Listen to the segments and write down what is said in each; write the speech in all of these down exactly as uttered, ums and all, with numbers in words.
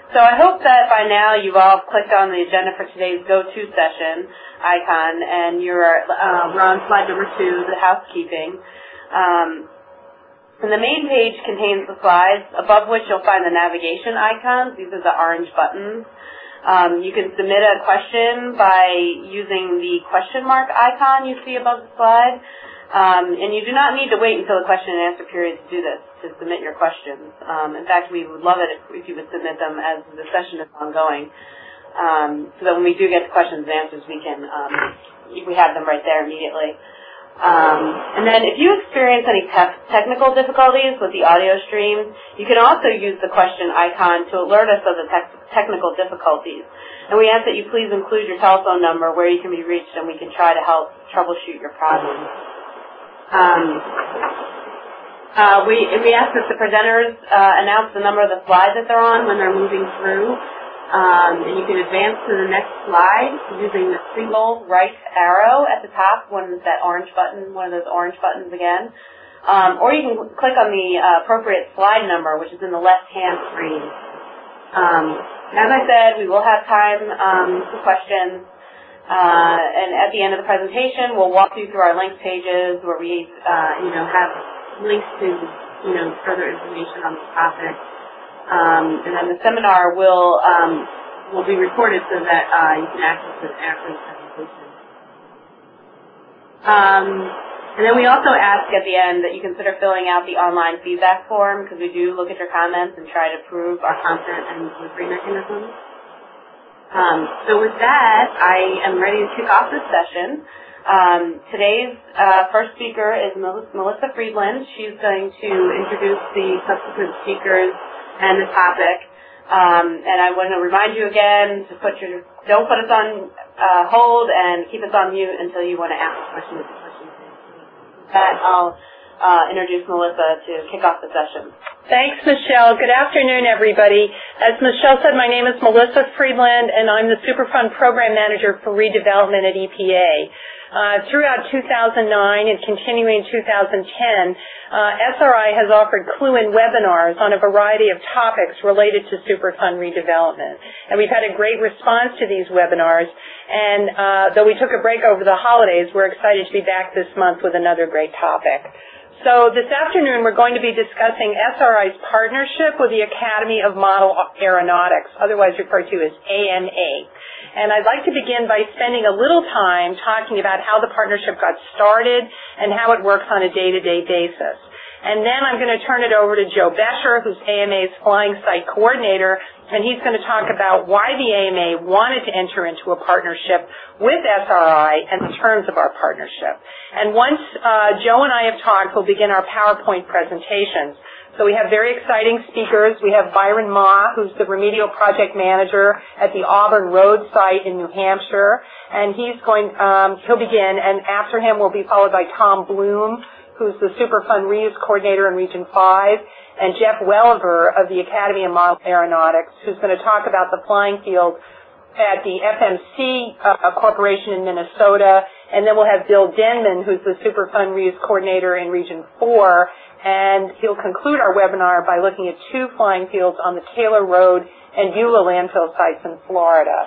So I hope that by now you've all clicked on the agenda for today's go-to session icon, and you're uh, we're on slide number two, the housekeeping. Um, and the main page contains the slides, above which you'll find the navigation icons. These are the orange buttons. Um, you can submit a question by using the question mark icon you see above the slide. Um, and you do not need to wait until the question and answer period to do this, to submit your questions. Um, in fact, we would love it if, if you would submit them as the session is ongoing, um, so that when we do get to questions and answers, we can um, we have them right there immediately. Um, and then if you experience any te technical difficulties with the audio stream, you can also use the question icon to alert us of the te technical difficulties. And we ask that you please include your telephone number where you can be reached, and we can try to help troubleshoot your problem. Um, uh, we, we ask that the presenters uh, announce the number of the slides that they're on when they're moving through. Um, and you can advance to the next slide using the single right arrow at the top, one is that orange button, one of those orange buttons again. Um, or you can click on the uh, appropriate slide number, which is in the left-hand screen. Um, as I said, we will have time um, for questions. Uh, and at the end of the presentation, we'll walk you through our links pages where we, uh, you know, have links to, you know, further information on the topic. Um, and then the seminar will um, will be recorded so that uh, you can access it after the presentation. Um, and then we also ask at the end that you consider filling out the online feedback form, because we do look at your comments and try to improve our content and delivery mechanisms. Um, so with that, I am ready to kick off this session. Um, today's uh, first speaker is Melissa Friedland. She's going to introduce the subsequent speakers and the topic. Um, and I want to remind you again to put your don't put us on uh, hold and keep us on mute until you want to ask questions. With that, I'll uh, introduce Melissa to kick off the session. Thanks, Michelle. Good afternoon, everybody. As Michelle said, my name is Melissa Friedland, and I'm the Superfund Program Manager for Redevelopment at E P A. Uh, throughout two thousand nine and continuing two thousand ten, uh, S R I has offered clue-in webinars on a variety of topics related to Superfund redevelopment. And we've had a great response to these webinars, and uh, though we took a break over the holidays, we're excited to be back this month with another great topic. So this afternoon we're going to be discussing S R I's partnership with the Academy of Model Aeronautics, otherwise referred to as A M A. And I'd like to begin by spending a little time talking about how the partnership got started and how it works on a day-to-day basis. And then I'm going to turn it over to Joe Bescher, who's A M A's Flying Site Coordinator, and he's going to talk about why the A M A wanted to enter into a partnership with S R I and the terms of our partnership. And once uh, Joe and I have talked, we'll begin our PowerPoint presentations. So we have very exciting speakers. We have Byron Ma, who's the Remedial Project Manager at the Auburn Road site in New Hampshire, and he's going, um, he'll begin, and after him will be followed by Tom Bloom, who's the Superfund Reuse Coordinator in Region five, and Jeff Welliver of the Academy of Model Aeronautics, who's going to talk about the flying field at the F M C uh, Corporation in Minnesota, and then we'll have Bill Denman, who's the Superfund Reuse Coordinator in Region four, and he'll conclude our webinar by looking at two flying fields on the Taylor Road and Beulah landfill sites in Florida.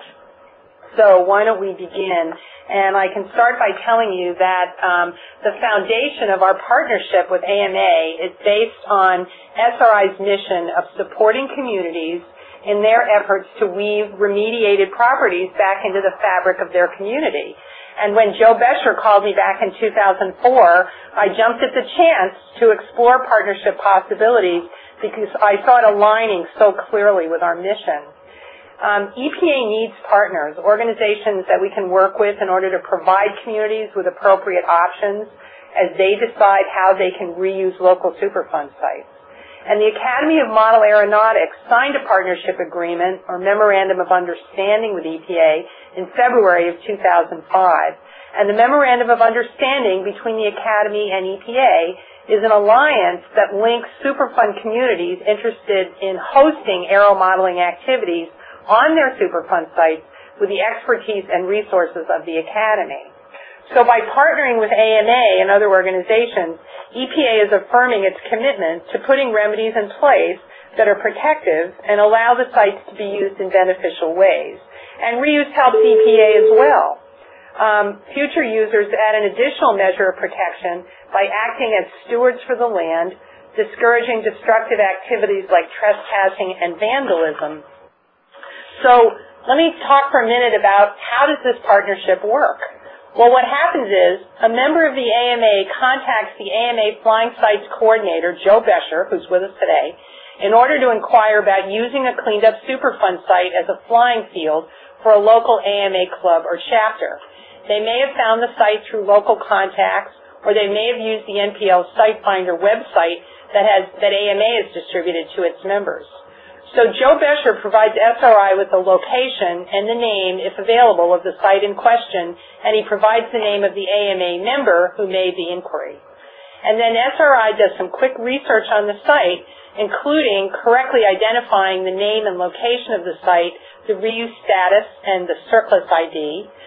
So why don't we begin? And I can start by telling you that um, the foundation of our partnership with A M A is based on S R I's mission of supporting communities in their efforts to weave remediated properties back into the fabric of their community. And when Joe Bescher called me back in two thousand four, I jumped at the chance to explore partnership possibilities because I saw it aligning so clearly with our mission. Um, E P A needs partners, organizations that we can work with in order to provide communities with appropriate options as they decide how they can reuse local Superfund sites. And the Academy of Model Aeronautics signed a partnership agreement or memorandum of understanding with E P A in February of two thousand five. And the memorandum of understanding between the Academy and E P A is an alliance that links Superfund communities interested in hosting aeromodeling activities on their Superfund sites with the expertise and resources of the Academy. So by partnering with A M A and other organizations, E P A is affirming its commitment to putting remedies in place that are protective and allow the sites to be used in beneficial ways. And reuse helps E P A as well. Um, future users add an additional measure of protection by acting as stewards for the land, discouraging destructive activities like trespassing and vandalism. So let me talk for a minute about how does this partnership work. Well, what happens is a member of the A M A contacts the A M A Flying Sites Coordinator, Joe Bescher, who's with us today, in order to inquire about using a cleaned-up Superfund site as a flying field for a local A M A club or chapter. They may have found the site through local contacts, or they may have used the N P L Site Finder website that has that A M A has distributed to its members. So Joe Bescher provides S R I with the location and the name, if available, of the site in question, and he provides the name of the A M A member who made the inquiry. And then S R I does some quick research on the site, including correctly identifying the name and location of the site, the reuse status, and the surplus I D.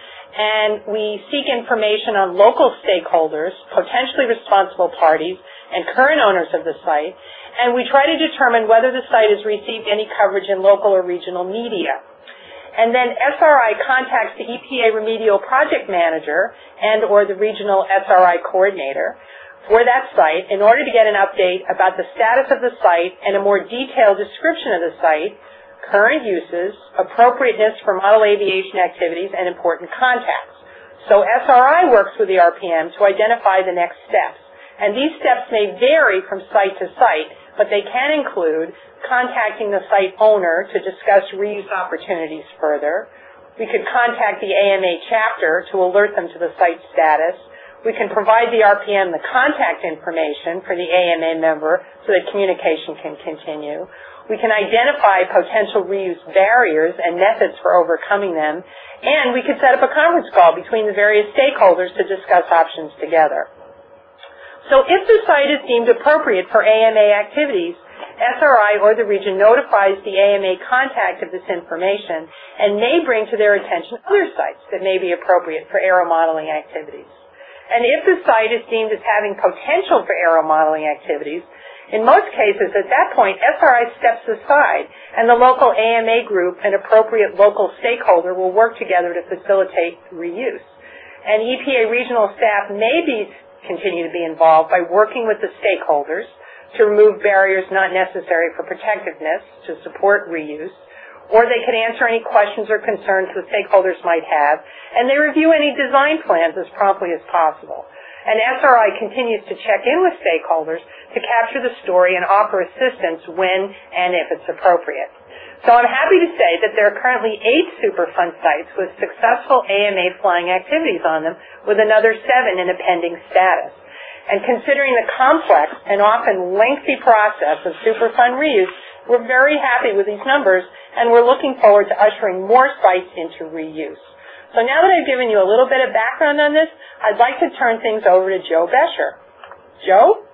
And we seek information on local stakeholders, potentially responsible parties, and current owners of the site, and we try to determine whether the site has received any coverage in local or regional media. And then S R I contacts the E P A remedial project manager and or the regional S R I coordinator for that site in order to get an update about the status of the site and a more detailed description of the site, current uses, appropriateness for model aviation activities, and important contacts. So S R I works with the R P M to identify the next steps. And these steps may vary from site to site, but they can include contacting the site owner to discuss reuse opportunities further. We could contact the A M A chapter to alert them to the site status. We can provide the R P M the contact information for the A M A member so that communication can continue. We can identify potential reuse barriers and methods for overcoming them. And we could set up a conference call between the various stakeholders to discuss options together. So if the site is deemed appropriate for A M A activities, S R I or the region notifies the A M A contact of this information and may bring to their attention other sites that may be appropriate for aeromodeling activities. And if the site is deemed as having potential for aeromodeling activities, in most cases at that point S R I steps aside and the local A M A group and appropriate local stakeholder will work together to facilitate reuse. And E P A regional staff may be continue to be involved by working with the stakeholders to remove barriers not necessary for protectiveness to support reuse, or they could answer any questions or concerns the stakeholders might have, and they review any design plans as promptly as possible. And S R I continues to check in with stakeholders to capture the story and offer assistance when and if it's appropriate. So I'm happy to say that there are currently eight Superfund sites with successful A M A flying activities on them, with another seven in a pending status. And considering the complex and often lengthy process of Superfund reuse, we're very happy with these numbers, and we're looking forward to ushering more sites into reuse. So now that I've given you a little bit of background on this, I'd like to turn things over to Joe Bescher. Joe?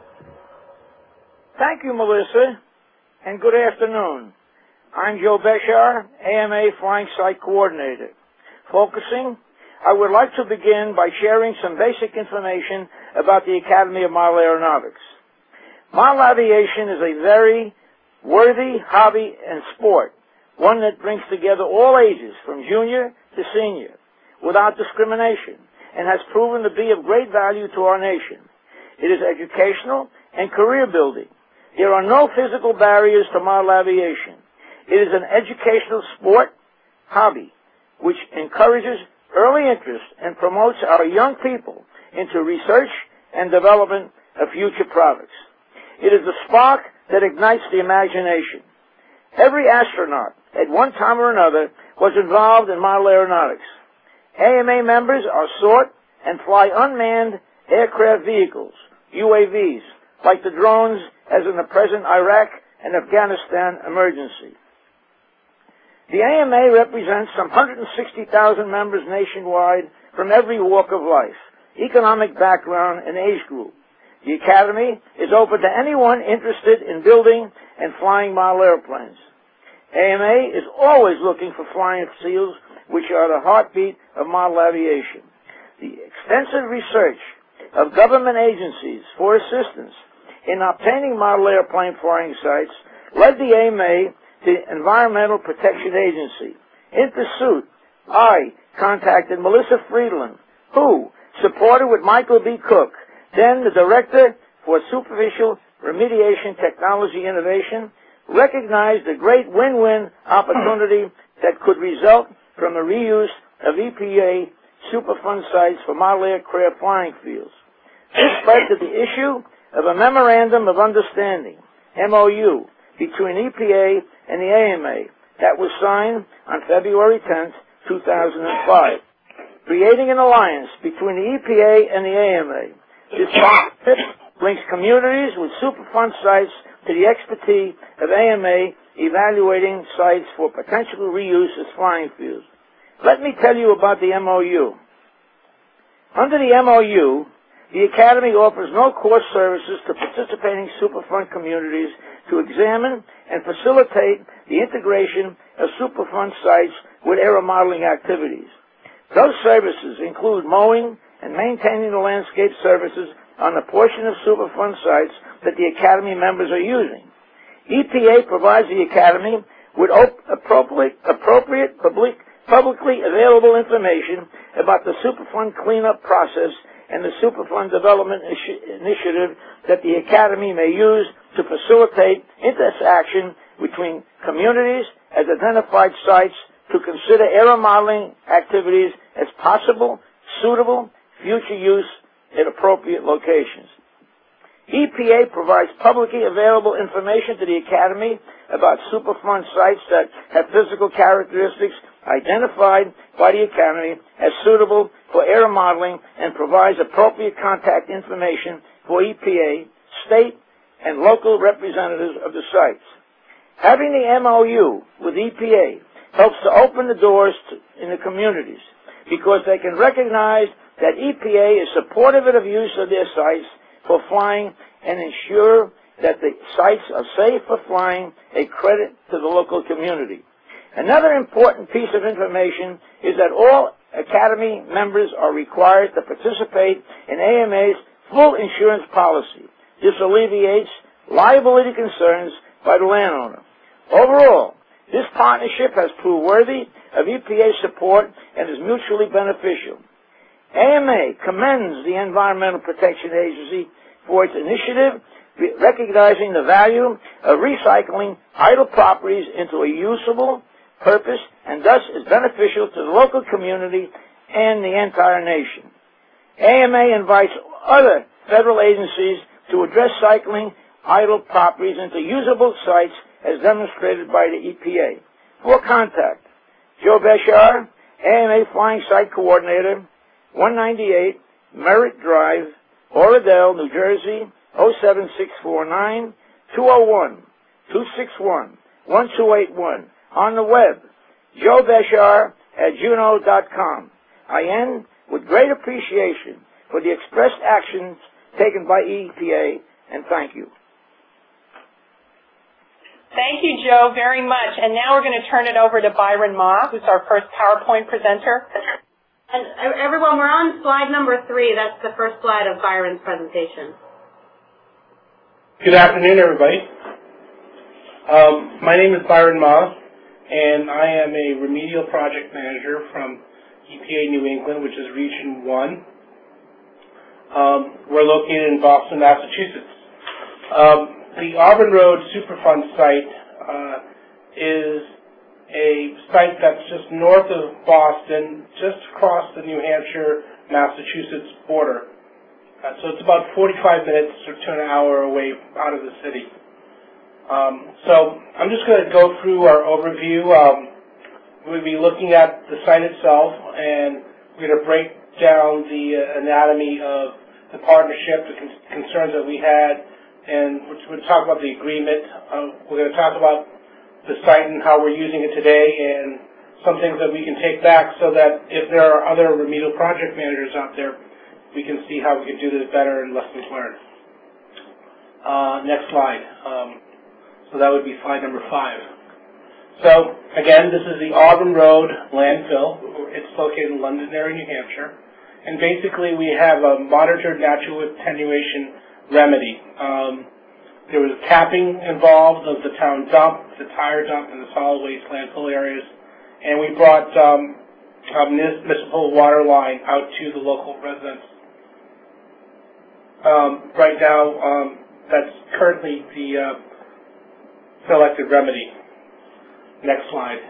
Thank you, Melissa, and good afternoon. I'm Joe Bescher, A M A Flying Site Coordinator. Focusing, I would like to begin by sharing some basic information about the Academy of Model Aeronautics. Model aviation is a very worthy hobby and sport, one that brings together all ages, from junior to senior, without discrimination, and has proven to be of great value to our nation. It is educational and career building. There are no physical barriers to model aviation. It is an educational sport hobby which encourages early interest and promotes our young people into research and development of future products. It is the spark that ignites the imagination. Every astronaut, at one time or another, was involved in model aeronautics. A M A members are sought and fly unmanned aircraft vehicles, U A Vs, like the drones as in the present Iraq and Afghanistan emergency. The A M A represents some one hundred sixty thousand members nationwide from every walk of life, economic background, and age group. The Academy is open to anyone interested in building and flying model airplanes. A M A is always looking for flying seals, which are the heartbeat of model aviation. The extensive research of government agencies for assistance in obtaining model airplane flying sites led the A M A to the Environmental Protection Agency. In pursuit, I contacted Melissa Friedland, who, supported with Michael B. Cook, then the Director for Superficial Remediation Technology Innovation, recognized the great win-win opportunity that could result from the reuse of E P A Superfund sites for model aircraft flying fields. This led to the issue of a Memorandum of Understanding, M O U, between E P A and the A M A that was signed on February tenth, two thousand five, creating an alliance between the E P A and the A M A. This partnership links communities with Superfund sites to the expertise of A M A evaluating sites for potential reuse as flying fields. Let me tell you about the M O U. Under the M O U, the Academy offers no-cost services to participating Superfund communities to examine and facilitate the integration of Superfund sites with aero modeling activities. Those services include mowing and maintaining the landscape services on the portion of Superfund sites that the Academy members are using. E P A provides the Academy with appropriate, appropriate public, publicly available information about the Superfund cleanup process and the Superfund development initiative that the Academy may use to facilitate interaction between communities as identified sites to consider aero modeling activities as possible, suitable, future use at appropriate locations. E P A provides publicly available information to the Academy about Superfund sites that have physical characteristics identified by the Academy as suitable for aero modeling and provides appropriate contact information for E P A, state, and local representatives of the sites. Having the M O U with E P A helps to open the doors to, in the communities because they can recognize that E P A is supportive of the use of their sites for flying and ensure that the sites are safe for flying, a credit to the local community. Another important piece of information is that all Academy members are required to participate in A M A's full insurance policy. This alleviates liability concerns by the landowner. Overall, this partnership has proved worthy of E P A support and is mutually beneficial. A M A commends the Environmental Protection Agency for its initiative, recognizing the value of recycling idle properties into a usable purpose and thus is beneficial to the local community and the entire nation. A M A invites other federal agencies to address cycling idle properties into usable sites as demonstrated by the E P A. For contact, Joe Beshar, A M A Flying Site Coordinator, one ninety-eight Merritt Drive, Oradell, New Jersey, oh seven six four nine, two oh one, two six one, one two eight one. On the web, joe beshar at juno dot com. I end with great appreciation for the expressed actions taken by E P A, and thank you. Thank you, Joe, very much. And now we're going to turn it over to Byron Ma, who's our first PowerPoint presenter. And everyone, we're on slide number three. That's the first slide of Byron's presentation. Good afternoon, everybody. Um, my name is Byron Ma, and I am a remedial project manager from E P A New England, which is Region one. Um, we're located in Boston, Massachusetts. Um, the Auburn Road Superfund site uh, is a site that's just north of Boston, just across the New Hampshire-Massachusetts border. Uh, so it's about forty-five minutes or to an hour away out of the city. Um, so I'm just going to go through our overview. Um, we'll be looking at the site itself, and we're going to break down the uh, anatomy of the partnership, the con- concerns that we had, and we're going to talk about the agreement. Uh, we're going to talk about the site and how we're using it today, and some things that we can take back so that if there are other remedial project managers out there, we can see how we can do this better and lessons learned. Uh, next slide. Um, so that would be slide number five. So, again, this is the Auburn Road landfill. It's located in Londonderry, New Hampshire. And basically we have a monitored natural attenuation remedy. Um, there was capping involved of the town dump, the tire dump, and the solid waste landfill areas. And we brought um, a municipal water line out to the local residents. Um, right now, um, that's currently the uh, selected remedy. Next slide.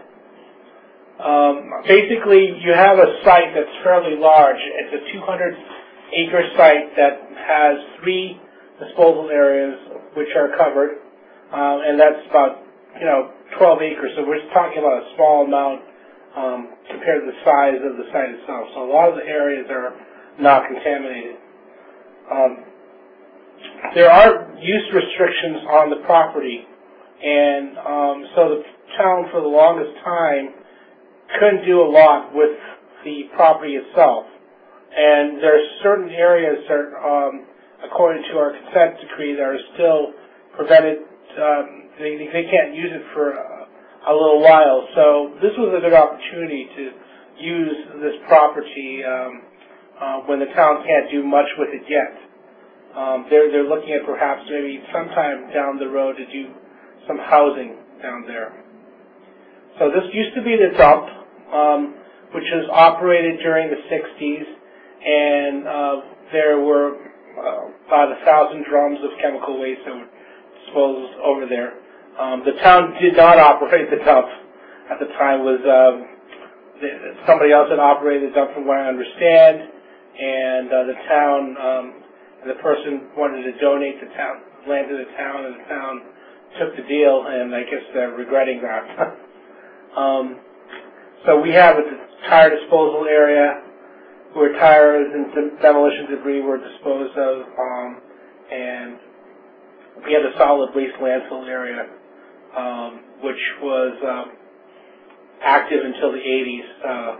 Um, basically, you have a site that's fairly large. It's a two hundred acre site that has three disposal areas which are covered, um, and that's about, you know, twelve acres. So we're just talking about a small amount um, compared to the size of the site itself. So a lot of the areas are not contaminated. Um, there are use restrictions on the property, and um, so the town for the longest time couldn't do a lot with the property itself. And there are certain areas that, um, according to our consent decree, that are still prevented. Um, they, they can't use it for a, a little while. So this was a good opportunity to use this property um, uh, when the town can't do much with it yet. Um, they're, they're looking at perhaps maybe sometime down the road to do some housing down there. So this used to be the dump, um, which was operated during the sixties, and uh, there were uh, about a thousand drums of chemical waste that were disposed over there. Um, the town did not operate the dump at the time. It was um, the, somebody else that operated the dump, from what I understand, and uh, the town, um, and the person wanted to donate the town land to the town, and the town took the deal, and I guess they're regretting that. um, so we have a tire disposal area where tires and demolition debris were disposed of, um, and we had a solid waste landfill area, um, which was um, active until the eighties. Uh,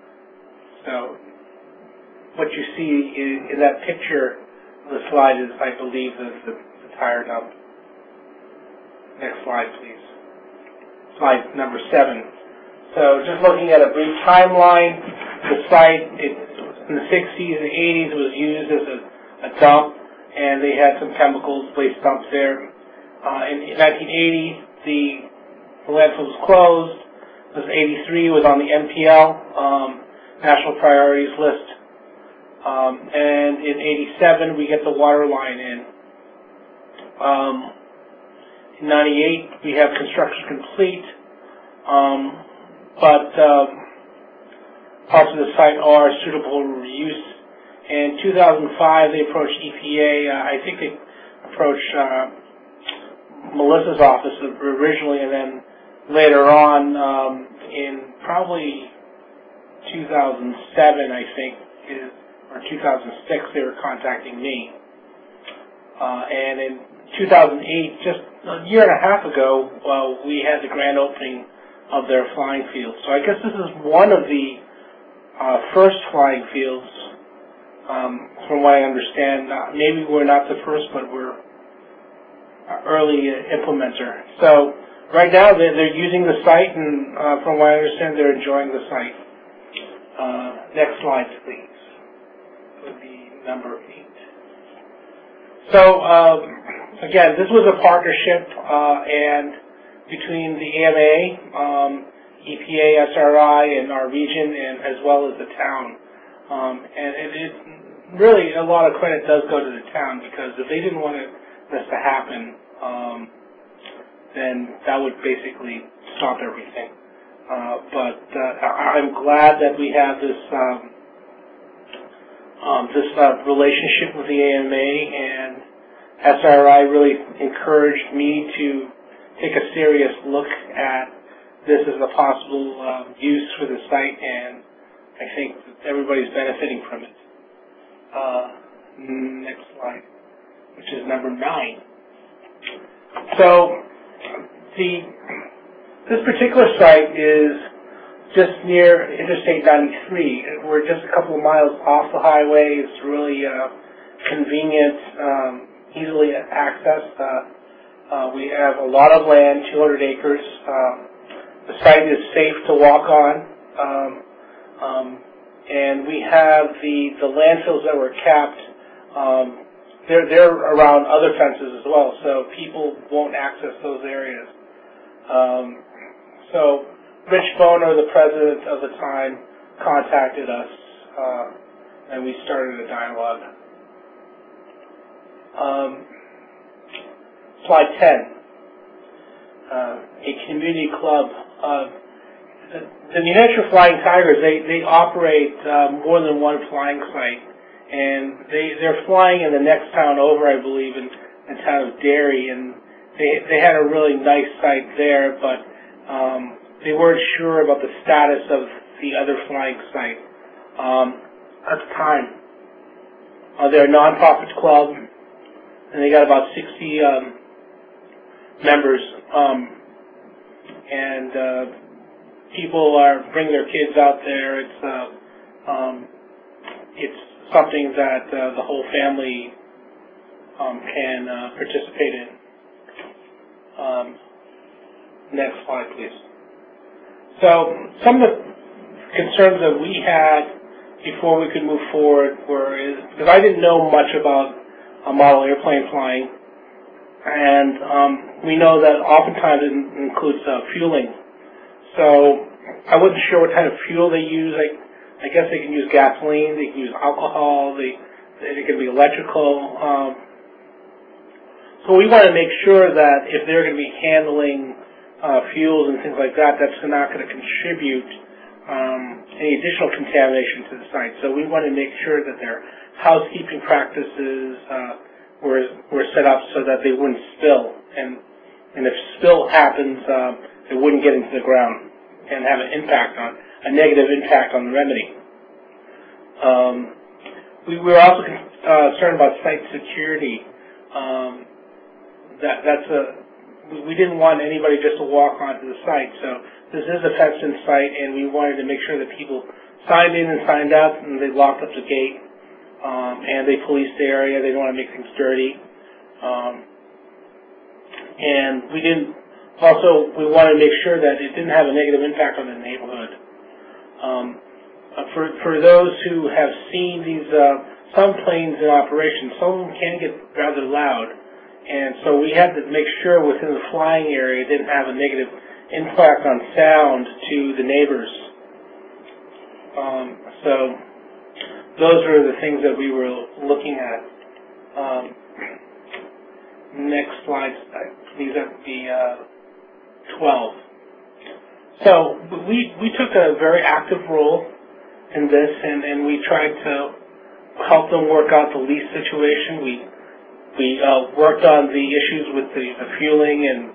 so what you see in, in that picture on the slide is, I believe, the, the, the tire dump. Next slide, please. Slide number seven. So just looking at a brief timeline, the site, it, in the sixties and eighties, it was used as a, a dump, and they had some chemicals waste dumps there. Uh, in nineteen eighty, the, the landfill was closed. It was eighty-three, it was on the N P L, um, National Priorities List. Um, and in eighty-seven, we get the water line in. Um, in ninety-eight, we have construction complete, um, but um, parts of the site are suitable for use. In two thousand five, they approached E P A. Uh, I think they approached uh, Melissa's office originally, and then later on, um, in probably two thousand seven, I think, is, or two thousand six, they were contacting me. Uh, and in two thousand eight, just a year and a half ago, well, we had the grand opening of their flying field. So I guess this is one of the uh, first flying fields, um, from what I understand. Uh, maybe we're not the first, but we're an early implementer. So right now they're, they're using the site, and uh, from what I understand, they're enjoying the site. Uh, next slide, please. Would be number eight. So um, again, this was a partnership, uh, and between the A M A, um, E P A, S R I, and our region, and as well as the town. Um, and it, it really, a lot of credit does go to the town, because if they didn't want this to happen, um, then that would basically stop everything. Uh, but uh, I'm glad that we have this um, um, this uh, relationship with the A M A, and S R I really encouraged me to take a serious look at this as a possible uh, use for the site, and I think that everybody's benefiting from it. Uh, next slide, which is number nine. So the this particular site is just near Interstate ninety-three. We're just a couple of miles off the highway. It's really uh, convenient, um, easily accessed. Uh, uh, we have a lot of land, two hundred acres. Um, the site is safe to walk on, um, um, and we have the the landfills that were capped. Um, they're, they're around other fences as well, so people won't access those areas. Um, so Rich Boner, the president of the time, contacted us, uh, and we started a dialogue. Um, slide ten, uh, a community club. Uh, the, the New Hampshire Flying Tigers, they, they operate uh, more than one flying site, and they, they're flying in the next town over, I believe, in the town of Derry, and they, they had a really nice site there, but um, they weren't sure about the status of the other flying site um, at the time. Uh, they're a nonprofit club, and they got about sixty um, members, um, and uh, people are bringing their kids out there. It's uh, um, it's something that uh, the whole family um, can uh, participate in. Um, next slide, please. So some of the concerns that we had before we could move forward were, because I didn't know much about a model airplane flying, and um, we know that oftentimes it includes uh, fueling. So I wasn't sure what kind of fuel they use. I, I guess they can use gasoline, they can use alcohol, they, they can be electrical. Um, so we want to make sure that if they're going to be handling uh, fuels and things like that, that's not going to contribute um, any additional contamination to the site. So we want to make sure that their housekeeping practices uh, were were set up so that they wouldn't spill, and and if spill happens, um, it wouldn't get into the ground and have an impact on a negative impact on the remedy. Um, we were also uh, concerned about site security. Um, that that's a we, we didn't want anybody just to walk onto the site, so this is a fenced-in site, and we wanted to make sure that people signed in and signed out, and they locked up the gate. Um, and they policed the area. They didn't want to make things dirty. Um, and we didn't, also, we wanted to make sure that it didn't have a negative impact on the neighborhood. Um, uh, for, for those who have seen these, uh, some planes in operation, some of them can get rather loud. And so we had to make sure within the flying area it didn't have a negative impact on sound to the neighbors. Um, so, those are the things that we were looking at. Um, next slide, please, that would be uh, twelve. So we we took a very active role in this, and, and we tried to help them work out the lease situation. We we uh, worked on the issues with the, the fueling, and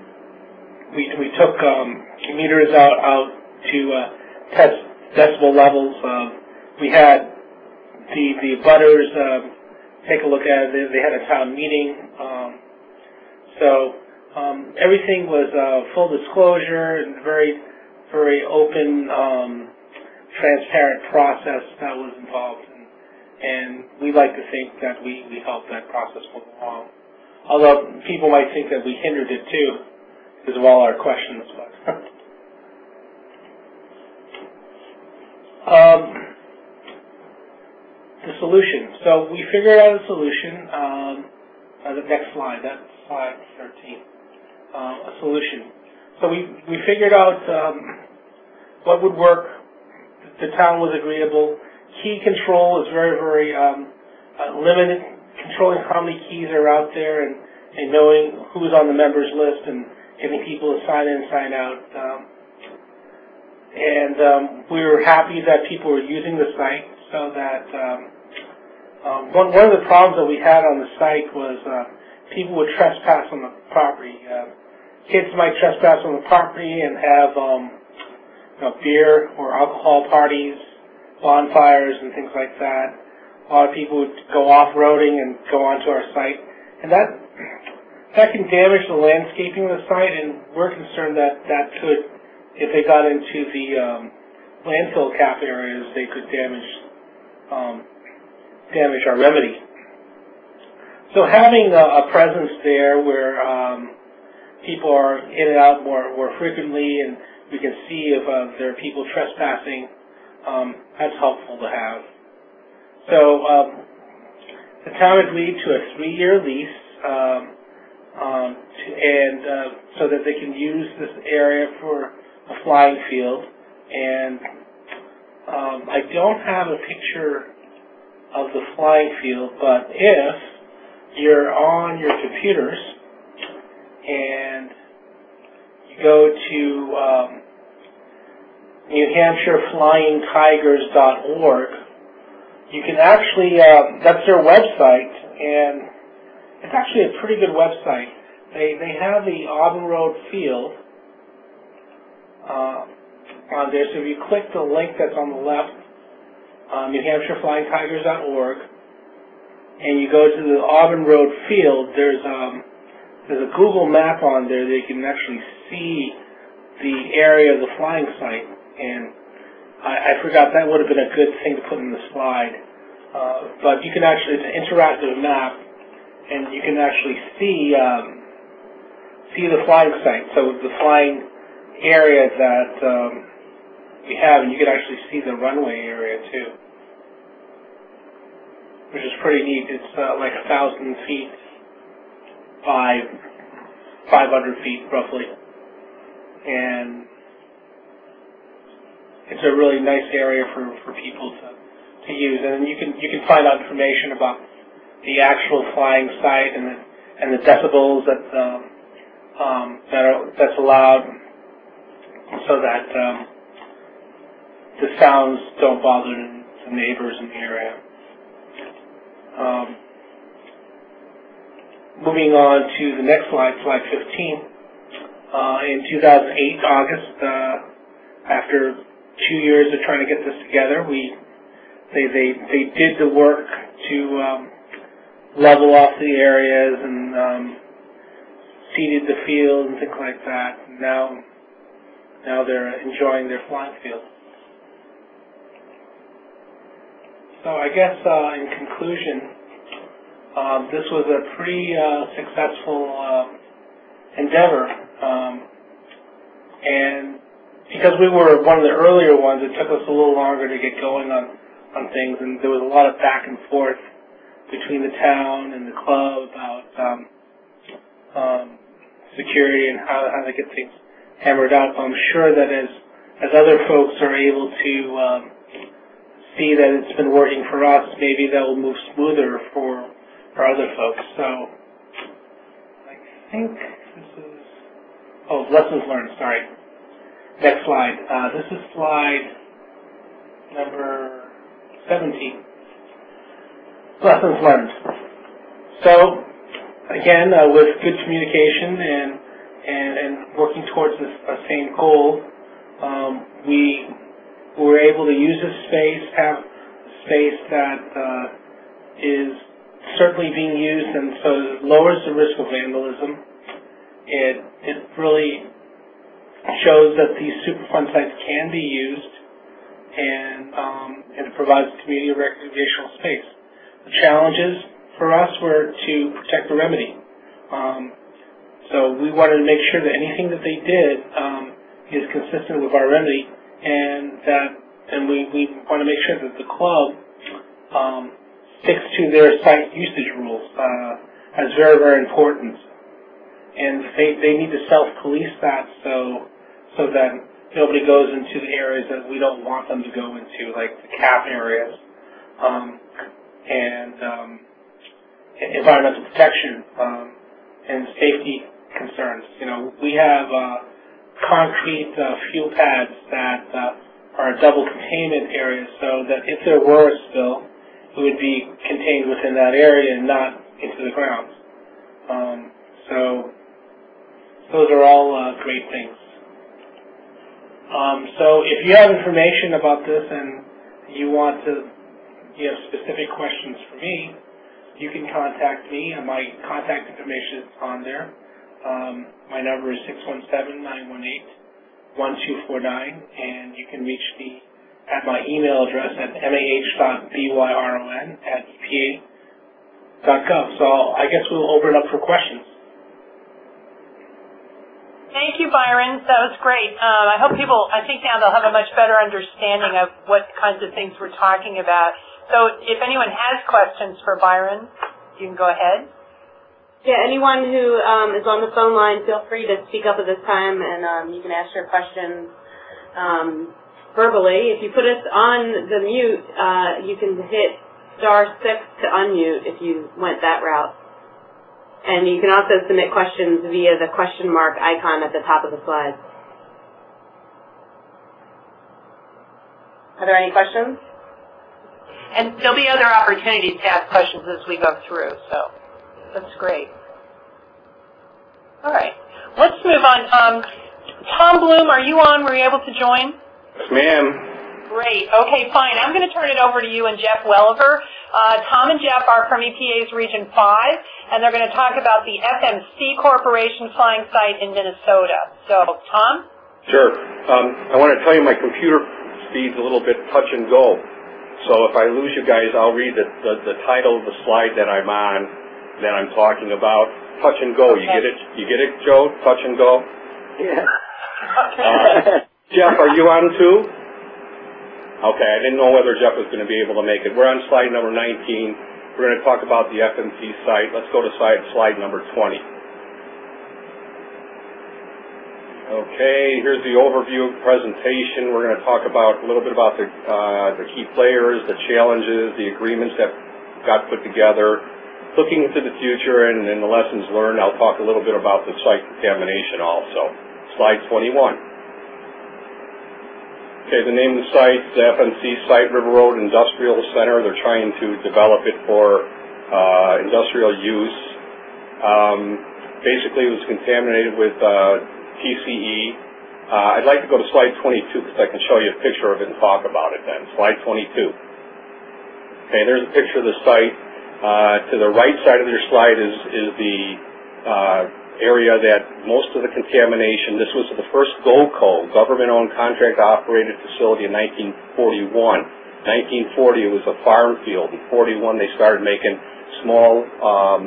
we we took um, meters out out to uh, test decibel levels. Um, we had The, the butters um, take a look at it. They had a town meeting. Um, so um, everything was uh, full disclosure and very, very open, um, transparent process that was involved. And, and we like to think that we, we helped that process move along. Although people might think that we hindered it too because of all our questions. But um, the solution. So we figured out a solution. Um, uh, the next slide, that's slide thirteen. Uh, a solution. So we we figured out um, what would work. The town was agreeable. Key control is very very um, uh, limited. Controlling how many keys are out there and, and knowing who's on the members list and getting people to sign in, sign out. Um, and um, we were happy that people were using the site so that. Um, Um, one, one of the problems that we had on the site was uh, people would trespass on the property. Uh, kids might trespass on the property and have um, you know, beer or alcohol parties, bonfires, and things like that. A lot of people would go off-roading and go onto our site, and that that can damage the landscaping of the site. And we're concerned that that could, if they got into the um, landfill cap areas, they could damage. Um, damage our remedy. So having a, a presence there where um, people are in and out more, more frequently and we can see if uh, there are people trespassing, um, that's helpful to have. So um, the town agreed to a three-year lease, um, um, to, and uh, so that they can use this area for a flying field. And um, I don't have a picture of the flying field, but if you're on your computers and you go to um, New Hampshire Flying Tigers dot org, you can actually, uh, that's their website, and it's actually a pretty good website. They they have the Auburn Road Field uh, on there, so if you click the link that's on the left, uh, New Hampshire Flying Tigers dot org, and you go to the Auburn Road Field, there's um, there's a Google map on there that you can actually see the area of the flying site. And I, I forgot that would have been a good thing to put in the slide. Uh, but you can actually, it's an interactive map, and you can actually see um, see the flying site. So the flying area that um, we have, and you can actually see the runway area too, which is pretty neat. It's uh, like a thousand feet by five hundred feet roughly, and it's a really nice area for, for people to, to use. And then you can you can find out information about the actual flying site and the and the decibels that um, um, that are that's allowed, so that um, the sounds don't bother the neighbors in the area. Um, moving on to the next slide, slide fifteen. Uh, in two thousand eight, August, uh, after two years of trying to get this together, we they they they did the work to um, level off the areas and um, seeded the field and things like that. Now, now they're enjoying their flying field. So I guess uh, in conclusion, um, this was a pretty uh, successful uh, endeavor, um, and because we were one of the earlier ones, it took us a little longer to get going on, on things, and there was a lot of back and forth between the town and the club about um, um, security and how, how to get things hammered out. But I'm sure that as as other folks are able to um, see that it's been working for us, maybe that will move smoother for for other folks. So I think this is oh lessons learned. Sorry. Next slide. Uh, this is slide number seventeen. Lessons learned. So, again, uh, with good communication and and, and working towards this uh, same goal, um, we were able to use this space, have space that uh, is certainly being used, and so it lowers the risk of vandalism. It it really shows that these Superfund sites can be used, and um, and it provides community recreational space. The challenges for us were to protect the remedy. Um, so we wanted to make sure that anything that they did um, is consistent with our remedy, and that and we, we want to make sure that the club um, sticks to their site usage rules. Uh, that's very, very important. And they, they need to self-police that so so that nobody goes into the areas that we don't want them to go into, like the cap areas, um, and um, environmental protection um, and safety concerns. You know, we have uh, concrete uh, fuel pads that uh, are double containment areas, so that if there were a spill, it would be contained within that area and not into the ground. Um, so those are all uh, great things. Um, so if you have information about this and you want to, you have specific questions for me, you can contact me, and my contact information is on there. Um, my number is six one seven, nine one eight, one two four nine, and you can reach me at my email address at mah dot byron at epa dot gov. So I guess we'll open it up for questions. Thank you, Byron. That was great. Um, I hope people, I think now they'll have a much better understanding of what kinds of things we're talking about. So if anyone has questions for Byron, you can go ahead. Yeah, anyone who um, is on the phone line, feel free to speak up at this time, and um, you can ask your questions um, verbally. If you put us on the mute, uh, you can hit star six to unmute if you went that route. And you can also submit questions via the question mark icon at the top of the slide. Are there any questions? And there'll be other opportunities to ask questions as we go through, so that's great. All right, let's move on. Um, Tom Bloom, are you on? Were you able to join? Yes, ma'am. Great. Okay, fine. I'm going to turn it over to you and Jeff Welliver. Uh, Tom and Jeff are from E P A's Region five, and they're going to talk about the F M C Corporation flying site in Minnesota. So, Tom? Sure. Um, I want to tell you my computer speed's a little bit touch and go. So if I lose you guys, I'll read the, the, the title of the slide that I'm on, that I'm talking about. Touch and go. You get it? You get it, Joe? Touch and go? Yeah. Uh, Jeff, are you on too? Okay, I didn't know whether Jeff was going to be able to make it. We're on slide number nineteen. We're going to talk about the F M C site. Let's go to slide, slide number twenty. Okay, here's the overview presentation. We're going to talk about a little bit about the, uh, the key players, the challenges, the agreements that got put together, looking into the future, and then the lessons learned. I'll talk a little bit about the site contamination also. Slide twenty-one. Okay, the name of the site, the F M C site, River Road Industrial Center. They're trying to develop it for uh, industrial use. Um, basically, it was contaminated with uh, T C E. Uh, I'd like to go to slide twenty-two because I can show you a picture of it and talk about it then. Slide twenty-two. Okay, there's a picture of the site. Uh, to the right side of your slide is, is the uh, area that most of the contamination, this was the first GOCO, government-owned contract-operated facility in nineteen forty-one. nineteen forty, it was a farm field. In forty-one, they started making small um,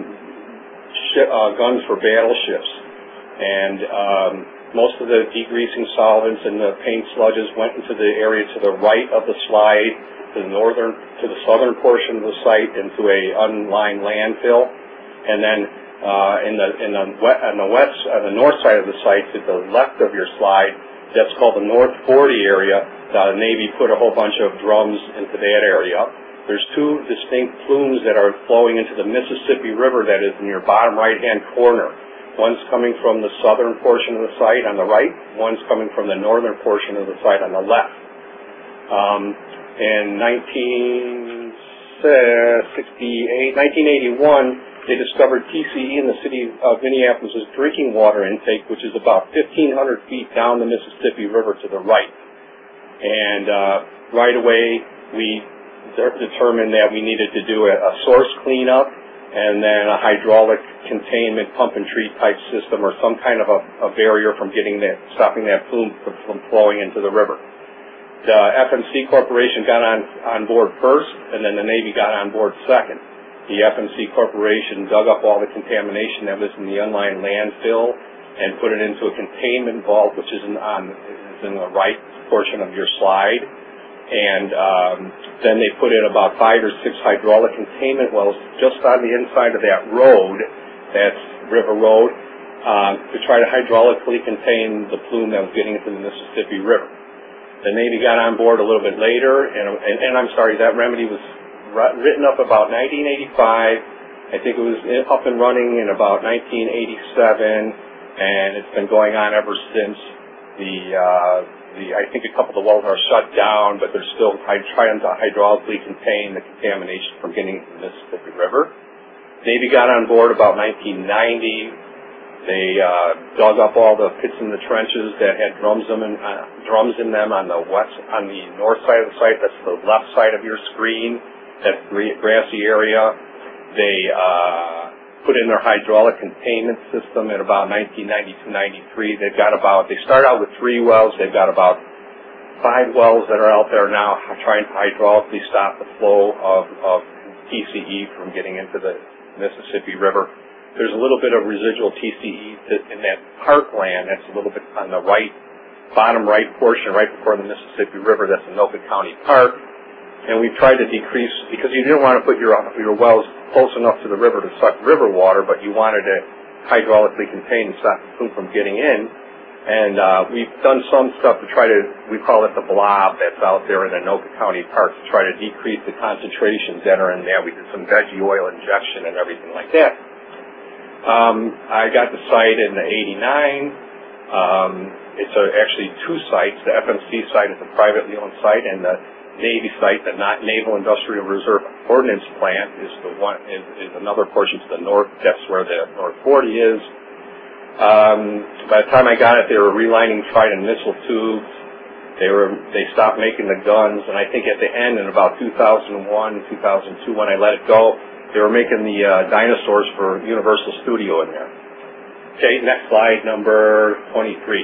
shi uh, guns for battleships. And um, most of the degreasing solvents and the paint sludges went into the area to the right of the slide, to the northern, to the southern portion of the site, into a unlined landfill, and then uh, in the in the west, on the west, on the north side of the site, to the left of your slide, that's called the North forty area. The Navy put a whole bunch of drums into that area. There's two distinct plumes that are flowing into the Mississippi River that is in your bottom right-hand corner. One's coming from the southern portion of the site on the right. One's coming from the northern portion of the site on the left. Um, in nineteen sixty-eight, nineteen eighty-one, they discovered T C E in the city of Minneapolis' drinking water intake, which is about fifteen hundred feet down the Mississippi River to the right. And uh, right away, we determined that we needed to do a, a source cleanup and then a hydraulic containment pump and treat type system, or some kind of a, a barrier from getting that, stopping that plume from, from flowing into the river. The F M C Corporation got on, on board first, and then the Navy got on board second. The F M C Corporation dug up all the contamination that was in the unlined landfill and put it into a containment vault, which is in, on, is in the right portion of your slide. And um, then they put in about five or six hydraulic containment wells just on the inside of that road, that's River Road, uh, to try to hydraulically contain the plume that was getting into the Mississippi River. The Navy got on board a little bit later, and, and, and I'm sorry, that remedy was written up about nineteen eighty-five. I think it was up and running in about nineteen eighty-seven, and it's been going on ever since. The uh, The, I think a couple of the wells are shut down, but they're still trying to hydraulically contain the contamination from getting into the Mississippi River. Navy got on board about nineteen ninety. They uh, dug up all the pits in the trenches that had drums in, uh, drums in them on the west, on the north side of the site. That's the left side of your screen, that grassy area. They uh, put in their hydraulic containment system in about nineteen ninety-two ninety-three. They've got about, they start out with three wells. They've got about five wells that are out there now trying to hydraulically stop the flow of, of T C E from getting into the Mississippi River. There's a little bit of residual T C E in that parkland that's a little bit on the right, bottom right portion, right before the Mississippi River. That's Anoka County Park. and we tried to decrease, because you didn't want to put your your wells close enough to the river to suck river water, but you wanted to hydraulically contain and stop the plume from getting in. And uh, we've done some stuff to try to, we call it the blob that's out there in Anoka County Park, to try to decrease the concentrations that are in there. We did some veggie oil injection and everything like that. Um, I got the site in eighty-nine. Um, it's a, actually two sites. The F M C site is a privately owned site, and the Navy site, the Naval Industrial Reserve Ordnance Plant, is the one is, is another portion to the north. That's where the North forty is. Um, by the time I got it, they were relining Trident missile tubes. They were they stopped making the guns, and I think at the end, in about two thousand one, two thousand two, when I let it go, they were making the uh, dinosaurs for Universal Studio in there. Okay, next slide, number twenty-three.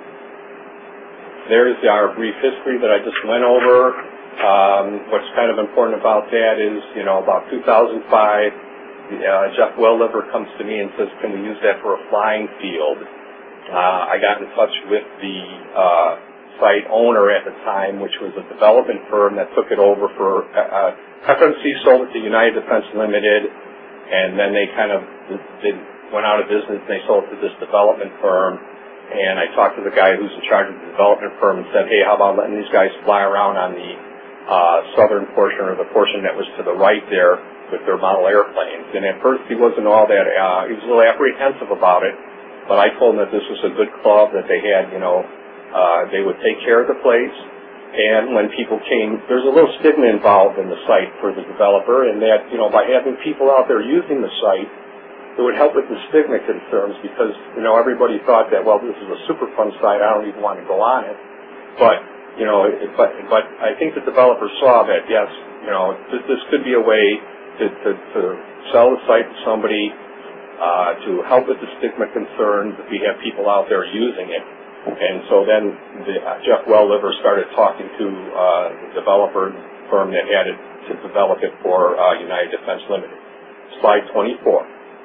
There's our brief history that I just went over. Um, what's kind of important about that is, you know, about two thousand five, uh, Jeff Welliver comes to me and says, can we use that for a flying field? Uh, I got in touch with the uh, site owner at the time, which was a development firm that took it over for, uh, F M C sold it to United Defense Limited, and then they kind of did, went out of business, and they sold it to this development firm. And I talked to the guy who's in charge of the development firm and said, hey, how about letting these guys fly around on the uh, southern portion, or the portion that was to the right there, with their model airplanes. And at first he wasn't all that, uh, he was a little apprehensive about it, but I told him that this was a good club, that they had, you know, uh, they would take care of the place. And when people came, there's a little stigma involved in the site for the developer, and that, you know, by having people out there using the site, it would help with the stigma concerns, because, you know, everybody thought that, well, this is a Superfund site, I don't even want to go on it. But, you know, it, but, but I think the developer saw that, yes, you know, this, this could be a way To, to, to sell the site to somebody, uh, to help with the stigma concerns, if we have people out there using it. And so then the, uh, Jeff Welliver started talking to uh, the developer firm that had it to develop it for uh, United Defense Limited. Slide twenty-four.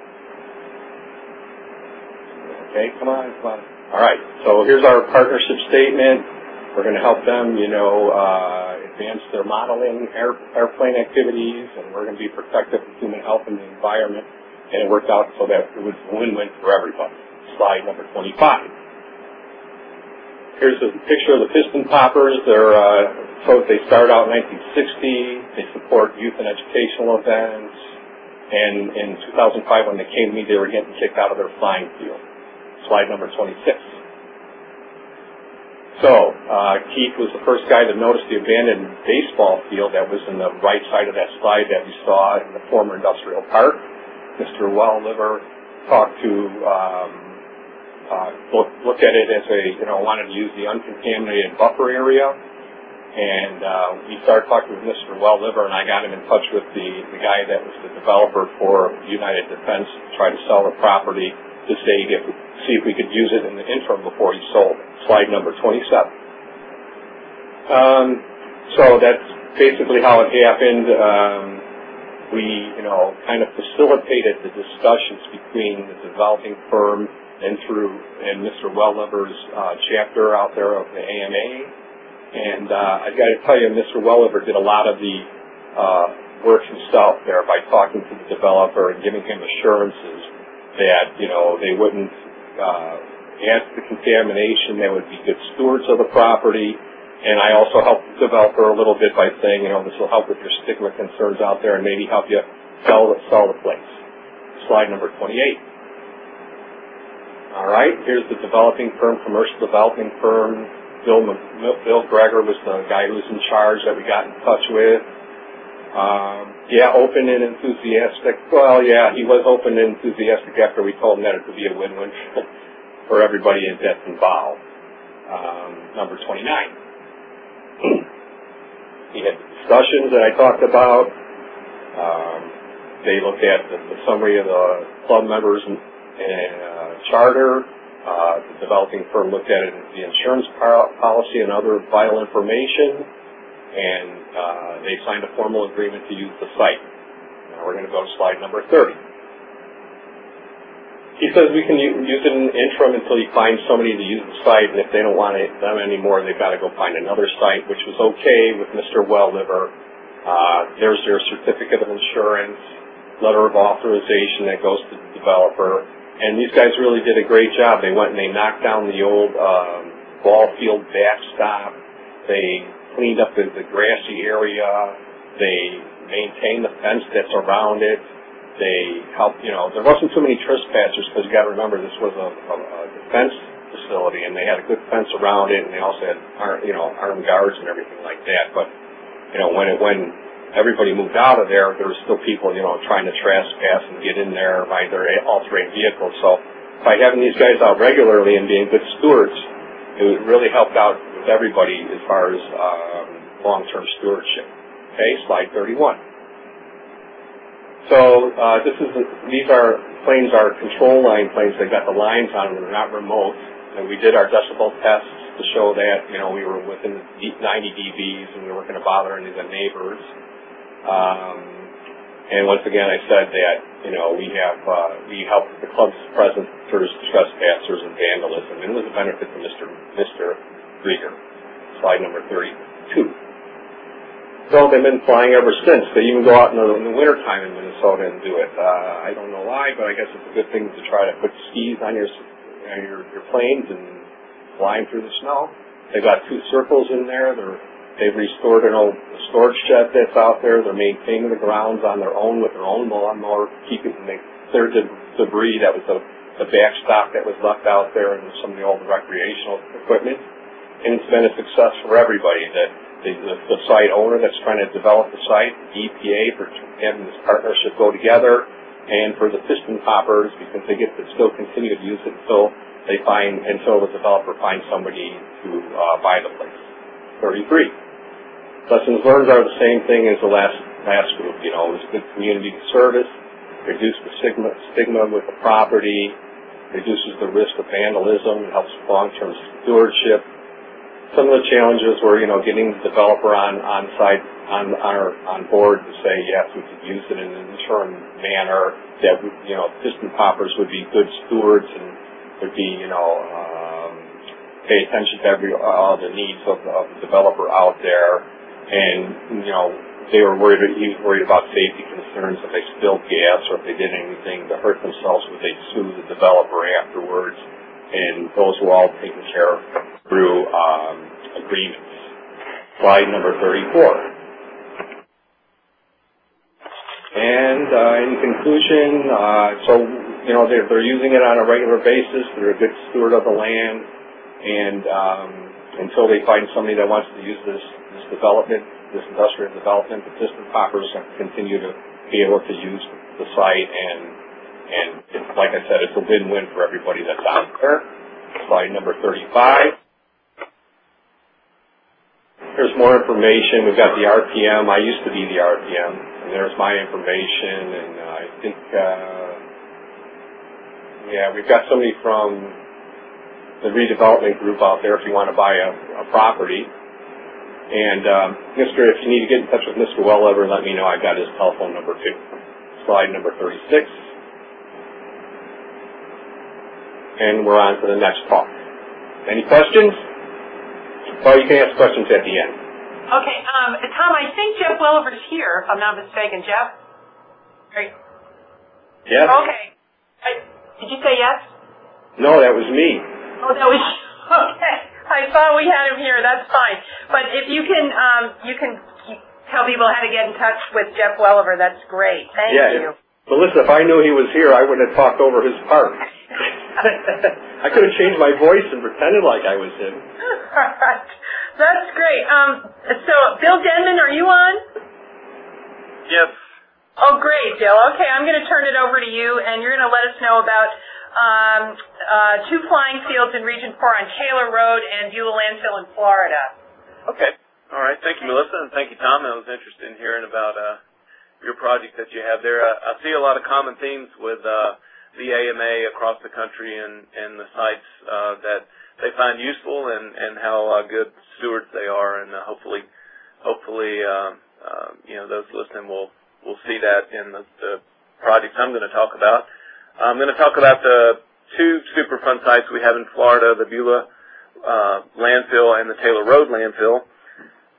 Okay, come on, come on. All right, so here's our partnership statement. We're going to help them, you know, uh, advance their modeling air, airplane activities, and we're going to be protective of human health and the environment. And it worked out so that it was a win-win for everybody. Slide number twenty-five. Here's a picture of the piston poppers. They're, uh, so they started out in nineteen sixty. They support youth and educational events. And in two thousand five, when they came to me, they were getting kicked out of their flying field. Slide number twenty-six. So, uh, Keith was the first guy that noticed the abandoned baseball field that was in the right side of that slide that we saw in the former industrial park. Mister Welliver talked to, um, uh, look, looked at it as a, you know, wanted to use the uncontaminated buffer area. And uh, we started talking with Mister Welliver, and I got him in touch with the, the guy that was the developer for United Defense to try to sell the property, to see if, see if we could use it in the interim before he sold it. Slide number twenty-seven. Um, so that's basically how it happened. Um, we, you know, kind of facilitated the discussions between the developing firm and through and Mister Welliver's uh, chapter out there of the A M A. And uh, I've got to tell you, Mister Welliver did a lot of the uh, work himself there by talking to the developer and giving him assurances that, you know, they wouldn't uh, add to the contamination, they would be good stewards of the property. And I also helped the developer a little bit by saying, you know, this will help with your stigma concerns out there and maybe help you sell, sell the place. Slide number twenty-eight. All right, here's the developing firm, commercial developing firm. Bill, Bill Greger was the guy who was in charge that we got in touch with. Um, yeah, open and enthusiastic. Well, yeah, he was open and enthusiastic after we told him that it would be a win-win for everybody that's involved. Um, number twenty-nine. He had discussions that I talked about. Um, they looked at the, the summary of the club members and, and uh, charter. Uh, the developing firm looked at it, the insurance policy and other vital information, and uh, they signed a formal agreement to use the site. Now we're going to go to slide number thirty. He says we can use it in the interim until he finds somebody to use the site, and if they don't want it, them anymore, they've got to go find another site, which was okay with Mister Welliver. Uh, there's their certificate of insurance, letter of authorization that goes to the developer. And these guys really did a great job. They went and they knocked down the old um, ball field backstop. They cleaned up the, the grassy area. They maintained the fence that's around it. They helped, you know, there wasn't too many trespassers because you got to remember this was a, a, a defense facility and they had a good fence around it and they also had, you know, armed guards and everything like that. But, you know, when it, when everybody moved out of there, there were still people, you know, trying to trespass and get in there by their all-terrain vehicles. So by having these guys out regularly and being good stewards, it really helped out with everybody as far as um, long-term stewardship. Okay, slide thirty-one. So uh, this is the, these are planes are control line planes. They've got the lines on them. They're not remote. And we did our decibel tests to show that, you know, we were within ninety decibels and we weren't going to bother any of the neighbors. Um, and once again, I said that, you know, we have uh, we help the club's presence for trespassers and vandalism, and it was a benefit to Mister Mister Rieger. Slide number thirty-two. So they've been flying ever since. They even go out in the, in the wintertime in Minnesota and do it. Uh, I don't know why, but I guess it's a good thing to try to put skis on your on your, your planes and flying through the snow. They've got two circles in there. They're, they've restored an old storage shed that's out there. They're maintaining the grounds on their own with their own lawnmower, keeping and they cleared the debris that was the, the backstop that was left out there and some of the old recreational equipment. And it's been a success for everybody. That The, the, the site owner that's trying to develop the site, E P A for having this partnership go together, and for the piston poppers because they get to still continue to use it until they find until the developer finds somebody to uh, buy the place. thirty-three. Lessons learned are the same thing as the last last group. You know, it was good community service, reduce the stigma stigma with the property, reduces the risk of vandalism, helps long-term stewardship. Some of the challenges were, you know, getting the developer on on site on on, our, on board to say yes, we could use it in an insurance manner. That you know, piston poppers would be good stewards and would be, you know, um, pay attention to every all the needs of the, of the developer out there. And you know, they were worried. He was worried about safety concerns if they spilled gas or if they did anything to hurt themselves, would they sue the developer afterwards? And those were all taken care of through um, agreements. Slide number thirty-four. And uh, in conclusion, uh, so, you know, they're, they're using it on a regular basis. They're a good steward of the land. And um, until they find somebody that wants to use this, this development, this industrial development, the piston poppers continue to be able to use the site. And, and it's, like I said, it's a win-win for everybody that's out there. Slide number thirty-five. There's more information. We've got the R P M. I used to be the R P M. And there's my information. And uh, I think, uh, yeah, we've got somebody from the redevelopment group out there if you want to buy a, a property. And, um, Mister, if you need to get in touch with Mister Wellever, let me know. I've got his telephone number too. Slide number thirty-six. And we're on to the next talk. Any questions? Well, you can ask questions at the end. Okay, um, Tom, I think Jeff Wellever's here, if I'm not mistaken. Jeff? Right. Yes? Okay. I, did you say yes? No, that was me. Oh, that was, okay. I thought we had him here. That's fine. But if you can, um, you can tell people how to get in touch with Jeff Wellever, that's great. Thank yeah, you. Melissa, if I knew he was here, I wouldn't have talked over his part. I could have changed my voice and pretended like I was him. All right. That's great. Um, so, Bill Denman, are you on? Yes. Oh, great, Bill. Okay, I'm going to turn it over to you, and you're going to let us know about um, uh, two flying fields in Region four on Taylor Road and Beulah Landfill in Florida. Okay. All right. Thank you, Melissa, and thank you, Tom. I was interested in hearing about uh, your project that you have there. Uh, I see a lot of common themes with uh, the A M A across the country and, and the sites uh, that they find useful and, and how uh, good stewards they are, and uh, hopefully, hopefully, uh, uh, you know, those listening will will see that in the, the projects I'm going to talk about. I'm going to talk about the two Superfund sites we have in Florida, the Beulah uh, landfill and the Taylor Road landfill.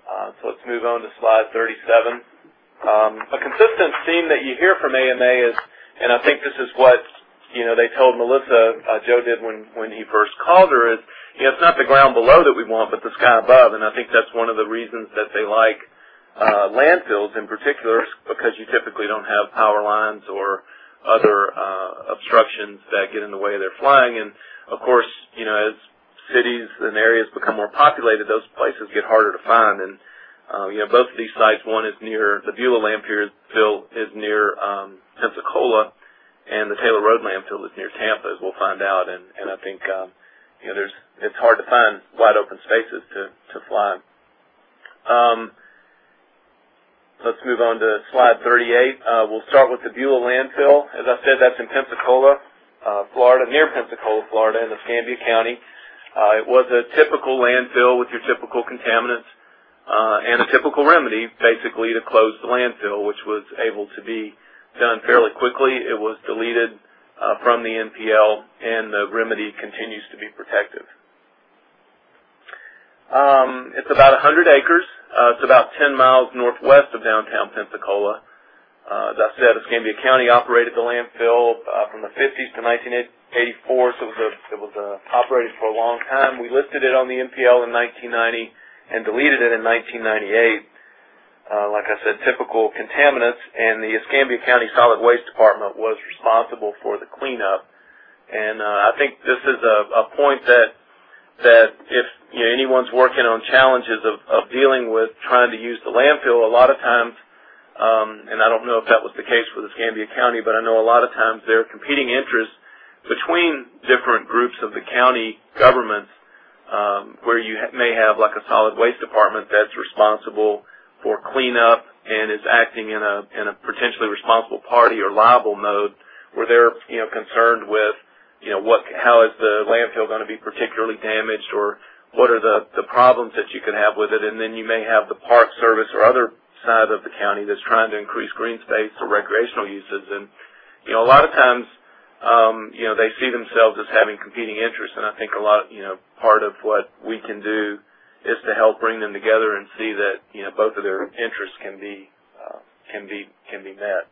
Uh, so let's move on to slide thirty-seven. Um, a consistent theme that you hear from A M A is, and I think this is what, you know, they told Melissa, uh, Joe did when, when he first called her, is, you know, it's not the ground below that we want, but the sky above. And I think that's one of the reasons that they like uh, landfills in particular, because you typically don't have power lines or other uh, obstructions that get in the way of their flying. And, of course, you know, as cities and areas become more populated, those places get harder to find. And, uh, you know, both of these sites, one is near, the Beulah landfill is near um, Pensacola, and the Taylor Road landfill is near Tampa, as we'll find out. And, and I think, um, you know, there's, it's hard to find wide open spaces to, to fly. Um, let's move on to slide thirty-eight. Uh, we'll start with the Beulah landfill. As I said, that's in Pensacola, uh, Florida, near Pensacola, Florida, in Escambia County. Uh, it was a typical landfill with your typical contaminants, uh, and a typical remedy, basically, to close the landfill, which was able to be done fairly quickly. It was deleted uh, from the N P L, and the remedy continues to be protective. Um, it's about one hundred acres. Uh, it's about ten miles northwest of downtown Pensacola. Uh, as I said, Escambia County operated the landfill uh, from the fifties to nineteen eighty-four, so it was, a, it was a, operated for a long time. We listed it on the N P L in nineteen ninety and deleted it in nineteen ninety-eight. Uh, like I said, typical contaminants, and the Escambia County Solid Waste Department was responsible for the cleanup. And uh, I think this is a, a point that that if you know, anyone's working on challenges of, of dealing with trying to use the landfill, a lot of times, um, and I don't know if that was the case for the Escambia County, but I know a lot of times there are competing interests between different groups of the county governments, um, where you ha- may have like a solid waste department that's responsible for cleanup and is acting in a in a potentially responsible party or liable mode, where they're you know concerned with you know what how is the landfill going to be particularly damaged, or what are the the problems that you could have with it. And then you may have the Park Service or other side of the county that's trying to increase green space or recreational uses. And you know a lot of times um, you know they see themselves as having competing interests, and I think a lot you know part of what we can do is to help bring them together and see that you know both of their interests can be uh, can be can be met.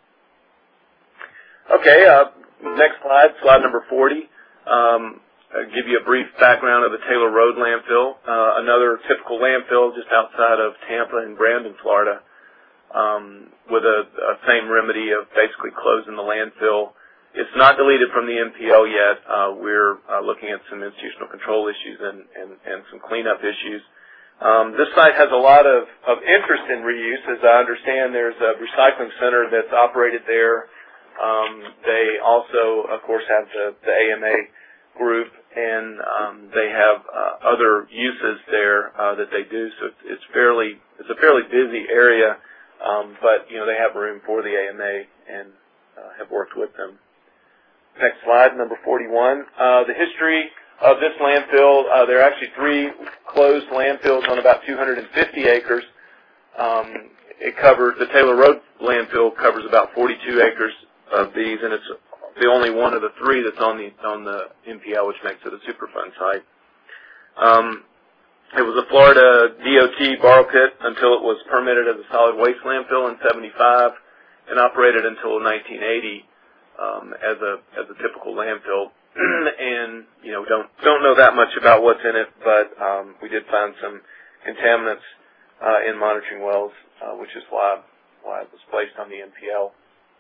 Okay, uh, next slide, slide number forty. Um, I'll give you a brief background of the Taylor Road landfill, uh, another typical landfill just outside of Tampa and Brandon, Florida, um, with a, a same remedy of basically closing the landfill. It's not deleted from the N P L yet. Uh, we're uh, looking at some institutional control issues and, and, and some cleanup issues. Um, this site has a lot of, of interest in reuse. As I understand, there's a recycling center that's operated there. Um, they also, of course, have the, the A M A group, and um, they have uh, other uses there uh, that they do. So it's, it's fairly, it's a fairly busy area, um, but you know they have room for the A M A and uh, have worked with them. Next slide, number forty-one. Uh, the history of this landfill, uh, there are actually three closed landfills on about two hundred fifty acres. Um, it covers, the Taylor Road landfill covers about forty-two acres of these, and it's the only one of the three that's on the on the N P L, which makes it a Superfund site. Um, it was a Florida D O T borrow pit until it was permitted as a solid waste landfill in seventy-five, and operated until nineteen eighty um, as a as a typical landfill. And you know, don't don't know that much about what's in it, but um, we did find some contaminants uh, in monitoring wells, uh, which is why why it was placed on the N P L.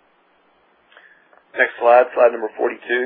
Next slide, slide number forty-two.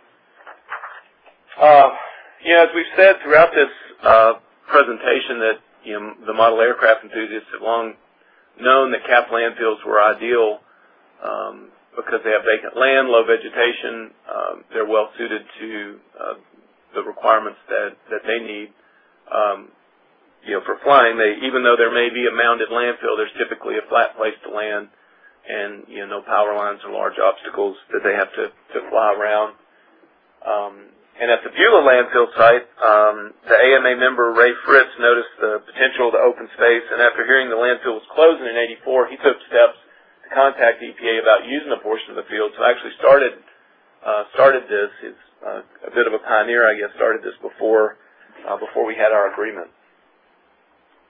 Uh, you know, as we've said throughout this uh, presentation, that you know the model aircraft enthusiasts have long known that capped landfills were ideal. Um, because they have vacant land, low vegetation, um, they're well suited to uh, the requirements that, that they need. Um, you know, for flying, they, even though there may be a mounded landfill, there's typically a flat place to land, and you know, no power lines or large obstacles that they have to, to fly around. Um, and at the Beulah landfill site, um, the A M A member Ray Fritz noticed the potential to open space, and after hearing the landfill was closing in eighty-four, he took steps to contact E P A about using a portion of the field. So I actually started uh, started this. He's uh, a bit of a pioneer, I guess. Started this before uh, before we had our agreement.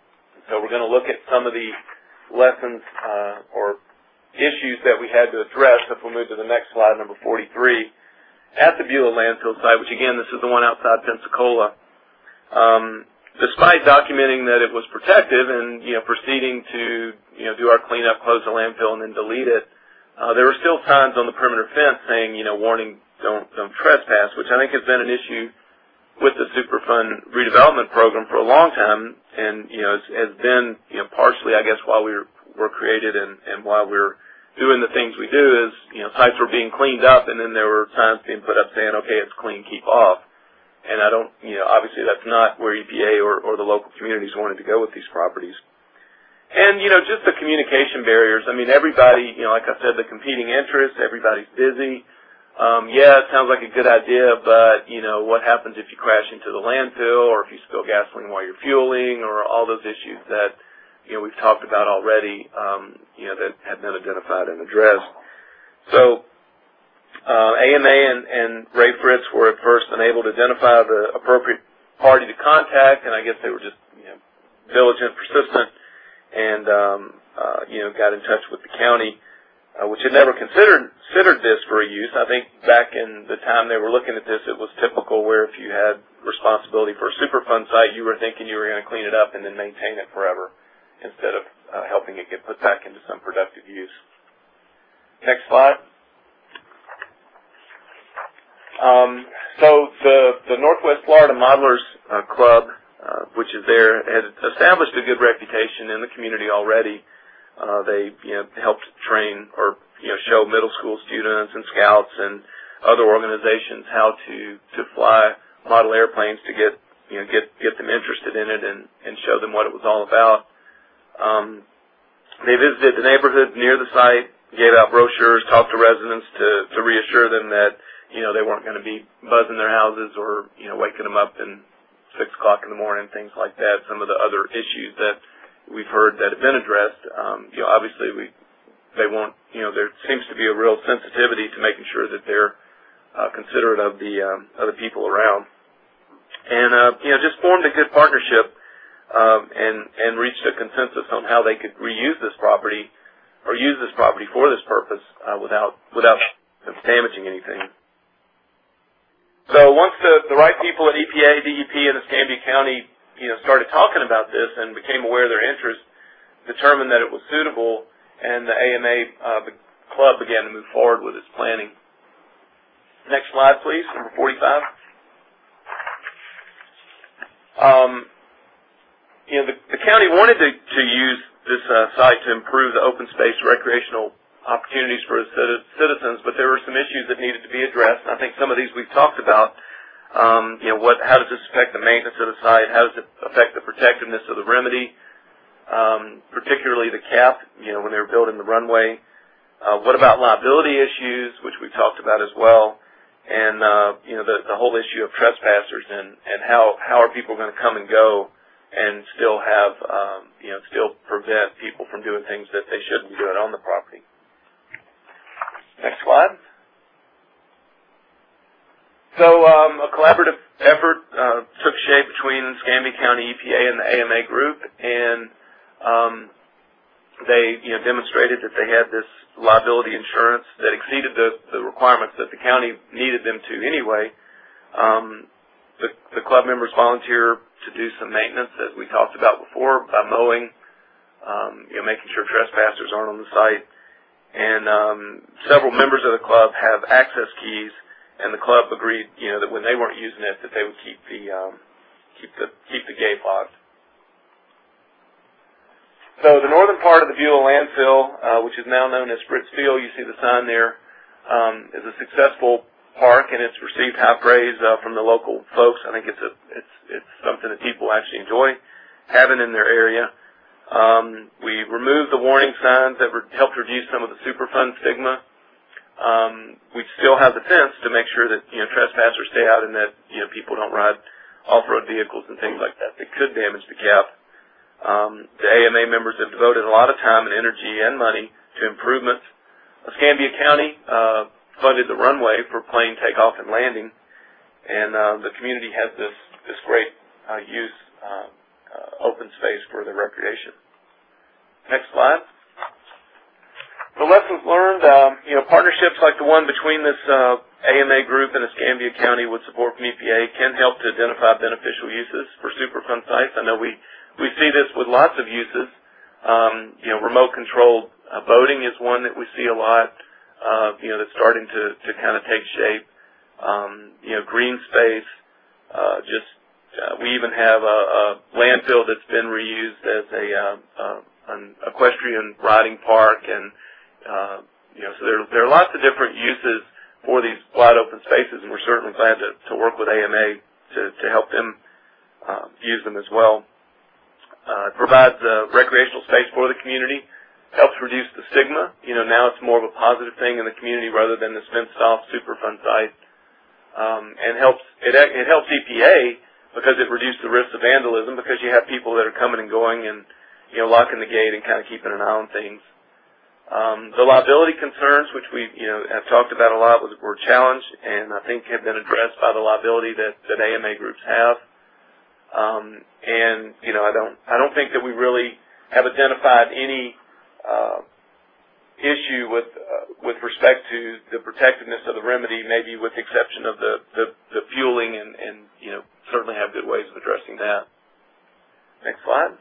so we're going to look at some of the lessons uh, or issues that we had to address. If we move to the next slide, number forty-three, at the Beulah landfill site, which again, this is the one outside Pensacola. Um, despite documenting that it was protective and, you know, proceeding to, you know, do our cleanup, close the landfill, and then delete it, uh, there were still signs on the perimeter fence saying, you know, warning, don't, don't trespass, which I think has been an issue with the Superfund redevelopment program for a long time, and, you know, has, has been, you know, partially, I guess, why we were, were created and, and why we're doing the things we do is, you know, sites were being cleaned up, and then there were signs being put up saying, okay, it's clean, keep off. And I don't, you know, obviously that's not where E P A or, or the local communities wanted to go with these properties. And, you know, just the communication barriers. I mean, everybody, you know, like I said, the competing interests, everybody's busy. Um, yeah, it sounds like a good idea, but, you know, what happens if you crash into the landfill or if you spill gasoline while you're fueling or all those issues that, you know, we've talked about already, um, you know, that have been identified and addressed. So, Uh, A M A and, and Ray Fritz were at first unable to identify the appropriate party to contact, and I guess they were just, you know, diligent, persistent, and, um, uh, you know, got in touch with the county, uh, which had never considered, considered this for a use. I think back in the time they were looking at this, it was typical where if you had responsibility for a Superfund site, you were thinking you were going to clean it up and then maintain it forever instead of uh, helping it get put back into some productive use. Next slide. Um, so the, the Northwest Florida Modelers uh, Club, uh, which is there, had established a good reputation in the community already. Uh, they, you know, helped train or, you know, show middle school students and scouts and other organizations how to, to fly model airplanes to get, you know, get, get them interested in it and, and show them what it was all about. Um, they visited the neighborhood near the site, gave out brochures, talked to residents to, to reassure them that, you know, they weren't going to be buzzing their houses or, you know, waking them up in six o'clock in the morning, things like that. Some of the other issues that we've heard that have been addressed, um, you know, obviously we, they won't, you know, there seems to be a real sensitivity to making sure that they're uh, considerate of the, um, of the people around. And, uh, you know, just formed a good partnership, um, and, and reached a consensus on how they could reuse this property or use this property for this purpose, uh, without, without damaging anything. So once the, the right people at E P A, D E P, and Escambia County, you know, started talking about this and became aware of their interest, determined that it was suitable, and the A M A uh, the club began to move forward with its planning. Next slide, please, number forty-five. Um, you know, the, the county wanted to, to use this uh, site to improve the open space recreational opportunities for citizens, but there were some issues that needed to be addressed. And I think some of these we've talked about. Um, you know, what? How does this affect the maintenance of the site? How does it affect the protectiveness of the remedy? Um, particularly the cap. You know, when they were building the runway. Uh, what about liability issues, which we talked about as well? And uh, you know, the, the whole issue of trespassers and and how how are people going to come and go and still have um, you know still prevent people from doing things that they shouldn't be doing on the property. Next slide. So um, a collaborative effort uh, took shape between Escambia County E P A and the A M A group, and um, they you know, demonstrated that they had this liability insurance that exceeded the, the requirements that the county needed them to anyway. Um, the, the club members volunteer to do some maintenance, as we talked about before, by mowing, um, you know, making sure trespassers aren't on the site. And um, several members of the club have access keys, and the club agreed, you know, that when they weren't using it, that they would keep the um, keep the keep the gate locked. So the northern part of the Beulah landfill, uh, which is now known as Fritz Field, you see the sign there, um, is a successful park, and it's received high praise uh, from the local folks. I think it's a it's it's something that people actually enjoy having in their area. Um, we removed the warning signs that re- helped reduce some of the Superfund stigma. Um, we still have the fence to make sure that, you know, trespassers stay out and that, you know, people don't ride off-road vehicles and things like that that could damage the cap. Um, the A M A members have devoted a lot of time and energy and money to improvements. Escambia County uh, funded the runway for plane takeoff and landing, and uh, the community has this, this great uh, use uh, uh, open space for the recreation. Next slide. The lessons learned, um, you know, partnerships like the one between this uh, A M A group and Escambia County with support from E P A can help to identify beneficial uses for Superfund sites. I know we, we see this with lots of uses. Um, you know, remote-controlled uh, boating is one that we see a lot, uh, you know, that's starting to, to kind of take shape. Um, you know, green space, uh, just, uh, we even have a, a landfill that's been reused as a, uh, uh, an equestrian riding park, and Uh, you know, so there, there are lots of different uses for these wide open spaces, and we're certainly glad to, to work with A M A to, to help them uh, use them as well. Uh, it provides uh, recreational space for the community, helps reduce the stigma. You know, now it's more of a positive thing in the community rather than this fenced-off Superfund site, um, and helps it, it helps E P A because it reduces the risk of vandalism, because you have people that are coming and going and, you know, locking the gate and kind of keeping an eye on things. Um, the liability concerns, which we, you know, have talked about a lot, was, were challenged, and I think have been addressed by the liability that, that A M A groups have. Um, and you know, I don't, I don't think that we really have identified any uh, issue with uh, with respect to the protectiveness of the remedy, maybe with the exception of the the, the fueling, and, and you know, certainly have good ways of addressing that. Next slide.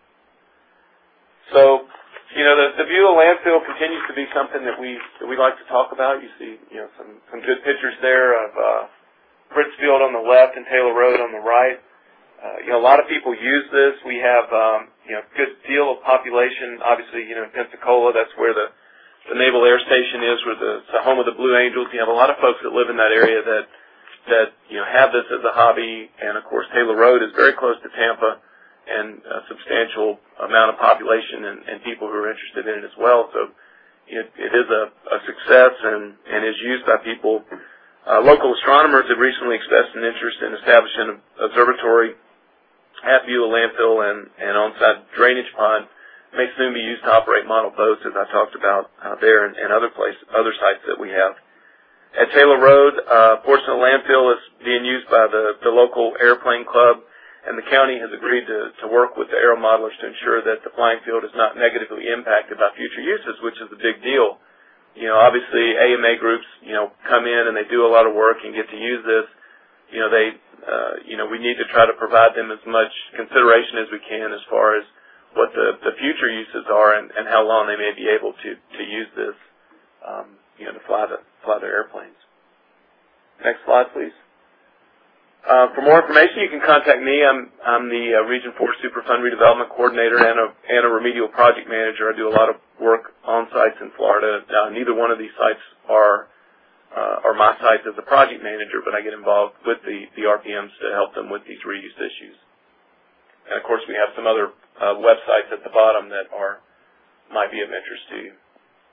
So. You know, the, the view of landfill continues to be something that we that we like to talk about. You see, you know, some some good pictures there of uh, Pritzfield on the left and Taylor Road on the right. Uh, you know, a lot of people use this. We have, um, you know, a good deal of population. Obviously, you know, in Pensacola, that's where the the Naval Air Station is, where the, it's the home of the Blue Angels. You have a lot of folks that live in that area that that you know have this as a hobby. And of course, Taylor Road is very close to Tampa, and a substantial amount of population and, and people who are interested in it as well. So it, it is a, a success and, and is used by people. Uh, local astronomers have recently expressed an interest in establishing an observatory at Beulah Landfill, and, and on-site drainage pond may soon be used to operate model boats, as I talked about uh, there, and, and other places, other sites that we have. At Taylor Road, uh, a portion of the landfill is being used by the, the local airplane club, and the county has agreed to, to work with the aero modelers to ensure that the flying field is not negatively impacted by future uses, which is a big deal. You know, obviously A M A groups, you know, come in and they do a lot of work and get to use this. You know, they, uh, you know, we need to try to provide them as much consideration as we can as far as what the, the future uses are, and, and how long they may be able to, to use this, um, you know, to fly the, fly their airplanes. Next slide, please. Uh, for more information, you can contact me. I'm, I'm the uh, Region four Superfund Redevelopment Coordinator and a, and a Remedial Project Manager. I do a lot of work on sites in Florida. Uh, neither one of these sites are uh, are my sites as a project manager, but I get involved with the, the R P Ms to help them with these reuse issues. And, of course, we have some other uh, websites at the bottom that are might be of interest to you.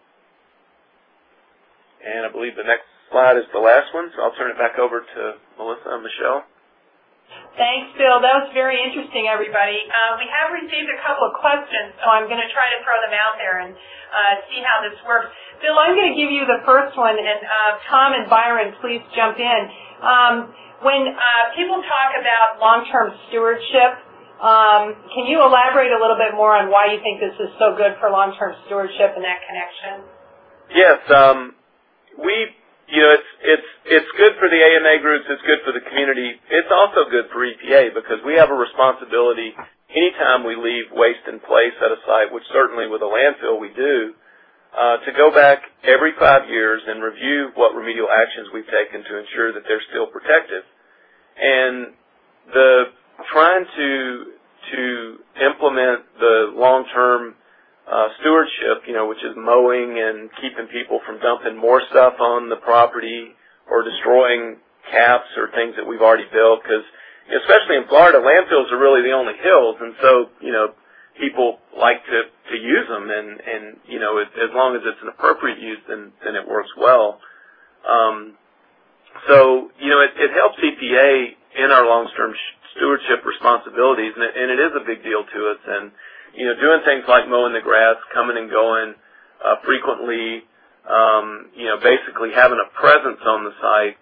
And I believe the next slide is the last one, so I'll turn it back over to Melissa and Michelle. Thanks, Bill. That was very interesting, everybody. Uh, we have received a couple of questions, so I'm going to try to throw them out there and uh, see how this works. Bill, I'm going to give you the first one, and uh, Tom and Byron, please jump in. Um, when uh, people talk about long-term stewardship, um, can you elaborate a little bit more on why you think this is so good for long-term stewardship and that connection? Yes, um, we... You know, it's it's it's good for the A M A groups. It's good for the community. It's also good for E P A, because we have a responsibility anytime we leave waste in place at a site, which certainly with a landfill we do, uh, to go back every five years and review what remedial actions we've taken to ensure that they're still protective. And the trying to to implement the long-term Uh, stewardship, you know, which is mowing and keeping people from dumping more stuff on the property or destroying caps or things that we've already built, because you know, especially in Florida, landfills are really the only hills, and so, you know, people like to, to use them, and, and you know, it, as long as it's an appropriate use, then, then it works well. Um, so, you know, it, it helps E P A in our long-term stewardship responsibilities, and it, and it is a big deal to us, and you know, doing things like mowing the grass, coming and going uh, frequently, um, you know, basically having a presence on the site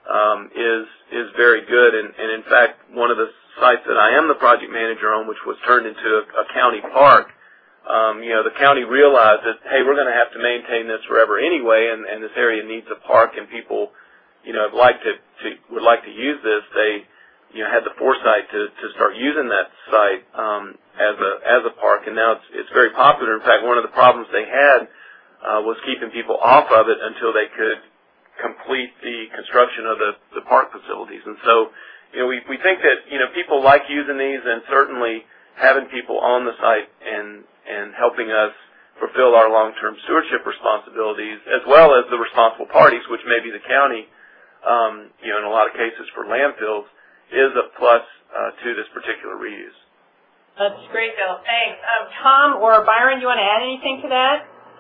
um, is is very good. And, and in fact, one of the sites that I am the project manager on, which was turned into a, a county park, um, you know, the county realized that, hey, we're going to have to maintain this forever anyway, and, and this area needs a park, and people, you know, would like to, to would like to use this. They, you know, had the foresight to, to start using that site um, as a as a park, and now it's it's very popular. In fact, one of the problems they had uh, was keeping people off of it until they could complete the construction of the, the park facilities. And so, you know, we, we think that, you know, people like using these, and certainly having people on the site and, and helping us fulfill our long-term stewardship responsibilities, as well as the responsible parties, which may be the county, um, you know, in a lot of cases for landfills, is a plus uh, to this particular reuse. That's great, Bill. Thanks. Um, Tom or Byron, do you want to add anything to that?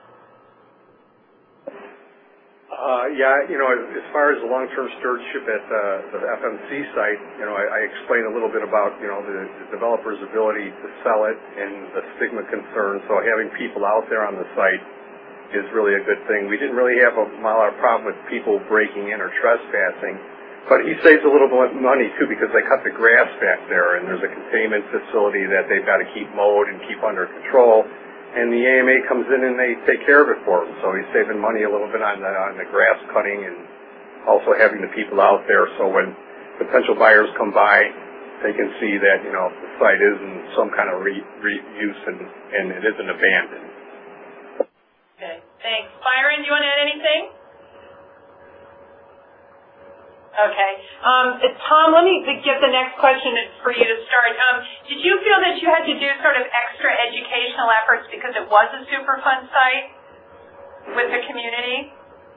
Uh, yeah, you know, as, as far as the long-term stewardship at uh, the F M C site, you know, I, I explained a little bit about, you know, the, the developer's ability to sell it and the stigma concern. So having people out there on the site is really a good thing. We didn't really have a, a lot of problem with people breaking in or trespassing, but he saves a little bit of money too, because they cut the grass back there, and there's a containment facility that they've got to keep mowed and keep under control. And the A M A comes in and they take care of it for him. So he's saving money a little bit on the, on the grass cutting, and also having the people out there. So when potential buyers come by, they can see that, you know, the site is in some kind of re, reuse and, and it isn't abandoned. Okay, thanks. Byron, do you want to add anything? Okay. Um, Tom, let me give the next question for you to start. Um, did you feel that you had to do sort of extra educational efforts because it was a Superfund site with the community?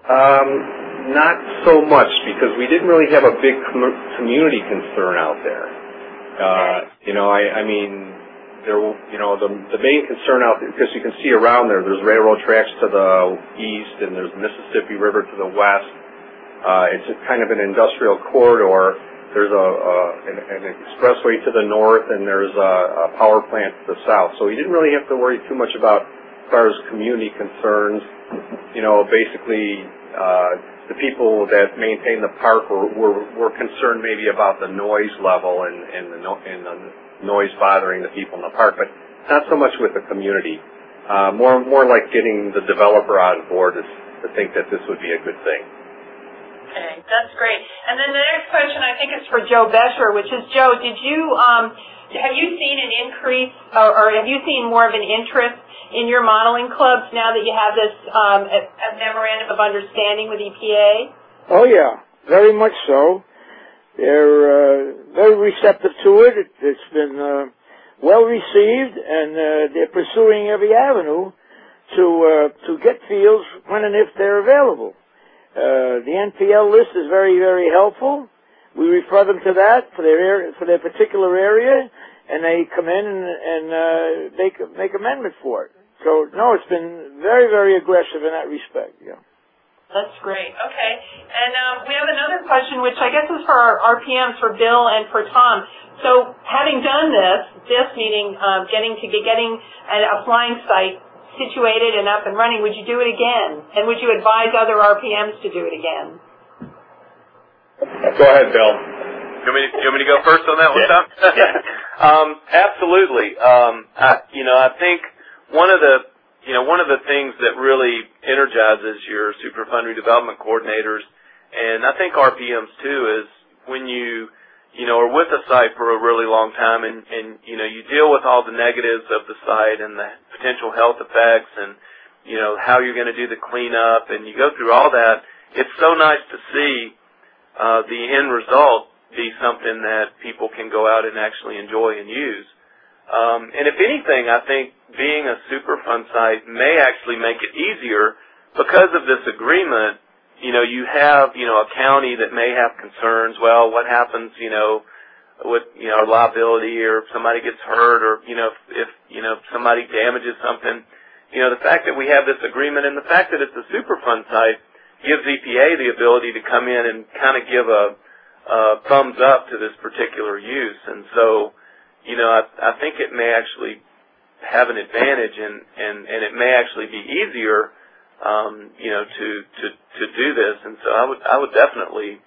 Um, not so much, because we didn't really have a big com community concern out there. Uh, okay. You know, I, I mean, there, you know, the, the main concern out there, because you can see around there, there's railroad tracks to the east, and there's the Mississippi River to the west. Uh, it's a kind of an industrial corridor. There's a, a an, an expressway to the north, and there's a, a power plant to the south. So we didn't really have to worry too much about as far as community concerns. You know, basically, uh, the people that maintain the park were, were, were concerned maybe about the noise level and, and, the no, and the noise bothering the people in the park, but not so much with the community. Uh, more, more like getting the developer on board to, to think that this would be a good thing. Okay, that's great. And then the next question I think is for Joe Beshear, which is, Joe, did you um, have you seen an increase, or, or have you seen more of an interest in your modeling clubs now that you have this um, a, a memorandum of understanding with E P A? Oh yeah, very much so. They're uh, very receptive to it. it it's been uh, well received, and uh, they're pursuing every avenue to uh, to get fields when and if they're available. Uh, the N P L list is very, very helpful. We refer them to that for their area, for their particular area, and they come in and, and uh, make make amendment for it. So no, it's been very, very aggressive in that respect. Yeah. That's great. Okay, and um, we have another question, which I guess is for our R P Ms, for Bill and for Tom. So, having done this, this meaning um, getting to getting an applying site situated and up and running, would you do it again? And would you advise other R P Ms to do it again? Go ahead, Bill. You want me to, you want me to go first on that one, Tom? Yeah. um, absolutely. Um, I, you know, I think one of the, you know, one of the things that really energizes your Superfund redevelopment coordinators, and I think R P Ms too, is when you, you know, are with a site for a really long time, and, and you know, you deal with all the negatives of the site and the potential health effects, and you know how you're going to do the cleanup, and you go through all that. It's so nice to see uh, the end result be something that people can go out and actually enjoy and use. Um, and if anything, I think being a Superfund site may actually make it easier because of this agreement. You know, you have, you know, a county that may have concerns. Well, what happens, you know, with, you know, liability, or if somebody gets hurt, or, you know, if, if, you know, somebody damages something. You know, the fact that we have this agreement and the fact that it's a Superfund site gives E P A the ability to come in and kind of give a, a thumbs up to this particular use. And so, you know, I, I think it may actually have an advantage, and, and, and it may actually be easier Um, you know, to, to, to do this. And so I would, I would definitely,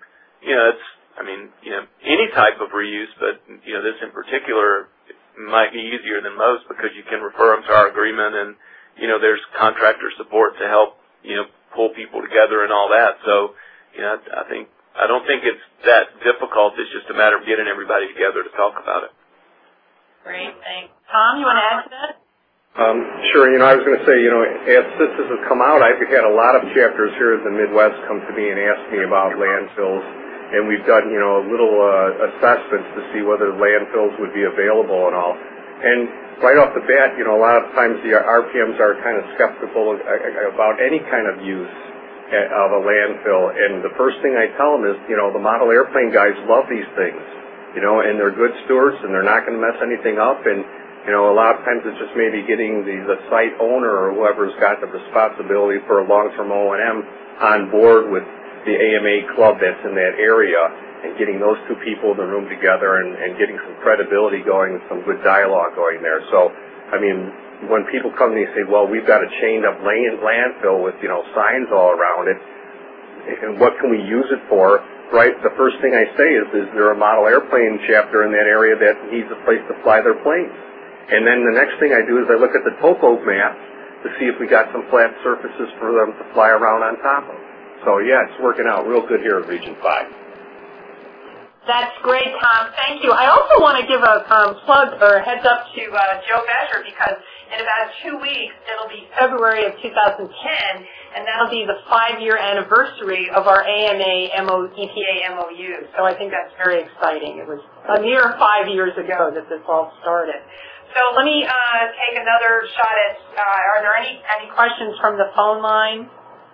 you know, it's, I mean, you know, any type of reuse, but, you know, this in particular might be easier than most because you can refer them to our agreement and, you know, there's contractor support to help, you know, pull people together and all that. So, you know, I think, I don't think it's that difficult. It's just a matter of getting everybody together to talk about it. Great, thanks. Tom, you want to add to that? Um, sure. You know, I was going to say, you know, as this has come out, I've had a lot of chapters here in the Midwest come to me and ask me about landfills, and we've done, you know, a little uh, assessments to see whether landfills would be available and all. And right off the bat, you know, a lot of times the R P Ms are kind of skeptical about any kind of use of a landfill. And the first thing I tell them is, you know, the model airplane guys love these things, you know, and they're good stewards and they're not going to mess anything up. And, you know, a lot of times it's just maybe getting the, the site owner or whoever's got the responsibility for a long-term O and M on board with the A M A club that's in that area, and getting those two people in the room together and, and getting some credibility going and some good dialogue going there. So, I mean, when people come to me and say, well, we've got a chained up land, landfill with, you know, signs all around it, and what can we use it for, right? The first thing I say is, is there a model airplane chapter in that area that needs a place to fly their planes? And then the next thing I do is I look at the topo map to see if we got some flat surfaces for them to fly around on top of. So, yeah, it's working out real good here in Region five. That's great, Tom. Thank you. I also want to give a um, plug or a heads up to uh, Joe Bescher because in about two weeks, it'll be February of two thousand ten, and that'll be the five-year anniversary of our A M A E P A M O U. So I think that's very exciting. It was a mere five years ago that this all started. So let me uh, take another shot at, uh, are there any, any questions from the phone line?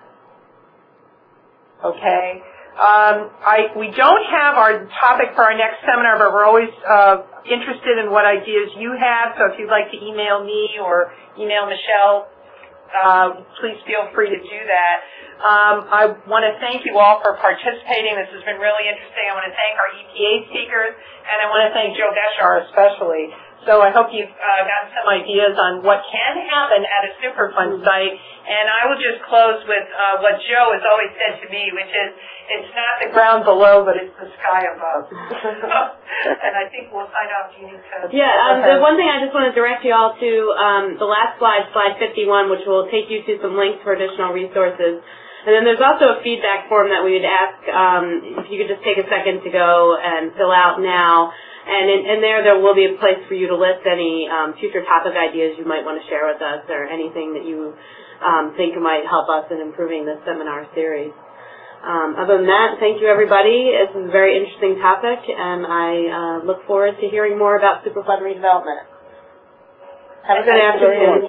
Okay. Um, I, we don't have our topic for our next seminar, but we're always uh, interested in what ideas you have. So if you'd like to email me or email Michelle, uh, please feel free to do that. Um, I want to thank you all for participating. This has been really interesting. I want to thank our E P A speakers, and I want to thank Joe Bescher especially. So I hope you've uh, gotten some ideas on what can happen at a Superfund site. And I will just close with uh, what Joe has always said to me, which is, it's not the ground below, but it's the sky above. And I think we'll sign off. Do you need to? Yeah, um, the one thing I just want to direct you all to, um, the last slide, slide fifty-one, which will take you to some links for additional resources. And then there's also a feedback form that we would ask um, if you could just take a second to go and fill out now. And in, in there, there will be a place for you to list any um, future topic ideas you might want to share with us or anything that you um, think might help us in improving this seminar series. Um, other than that, thank you, everybody. This is a very interesting topic, and I uh, look forward to hearing more about Superfund redevelopment. Have a good afternoon.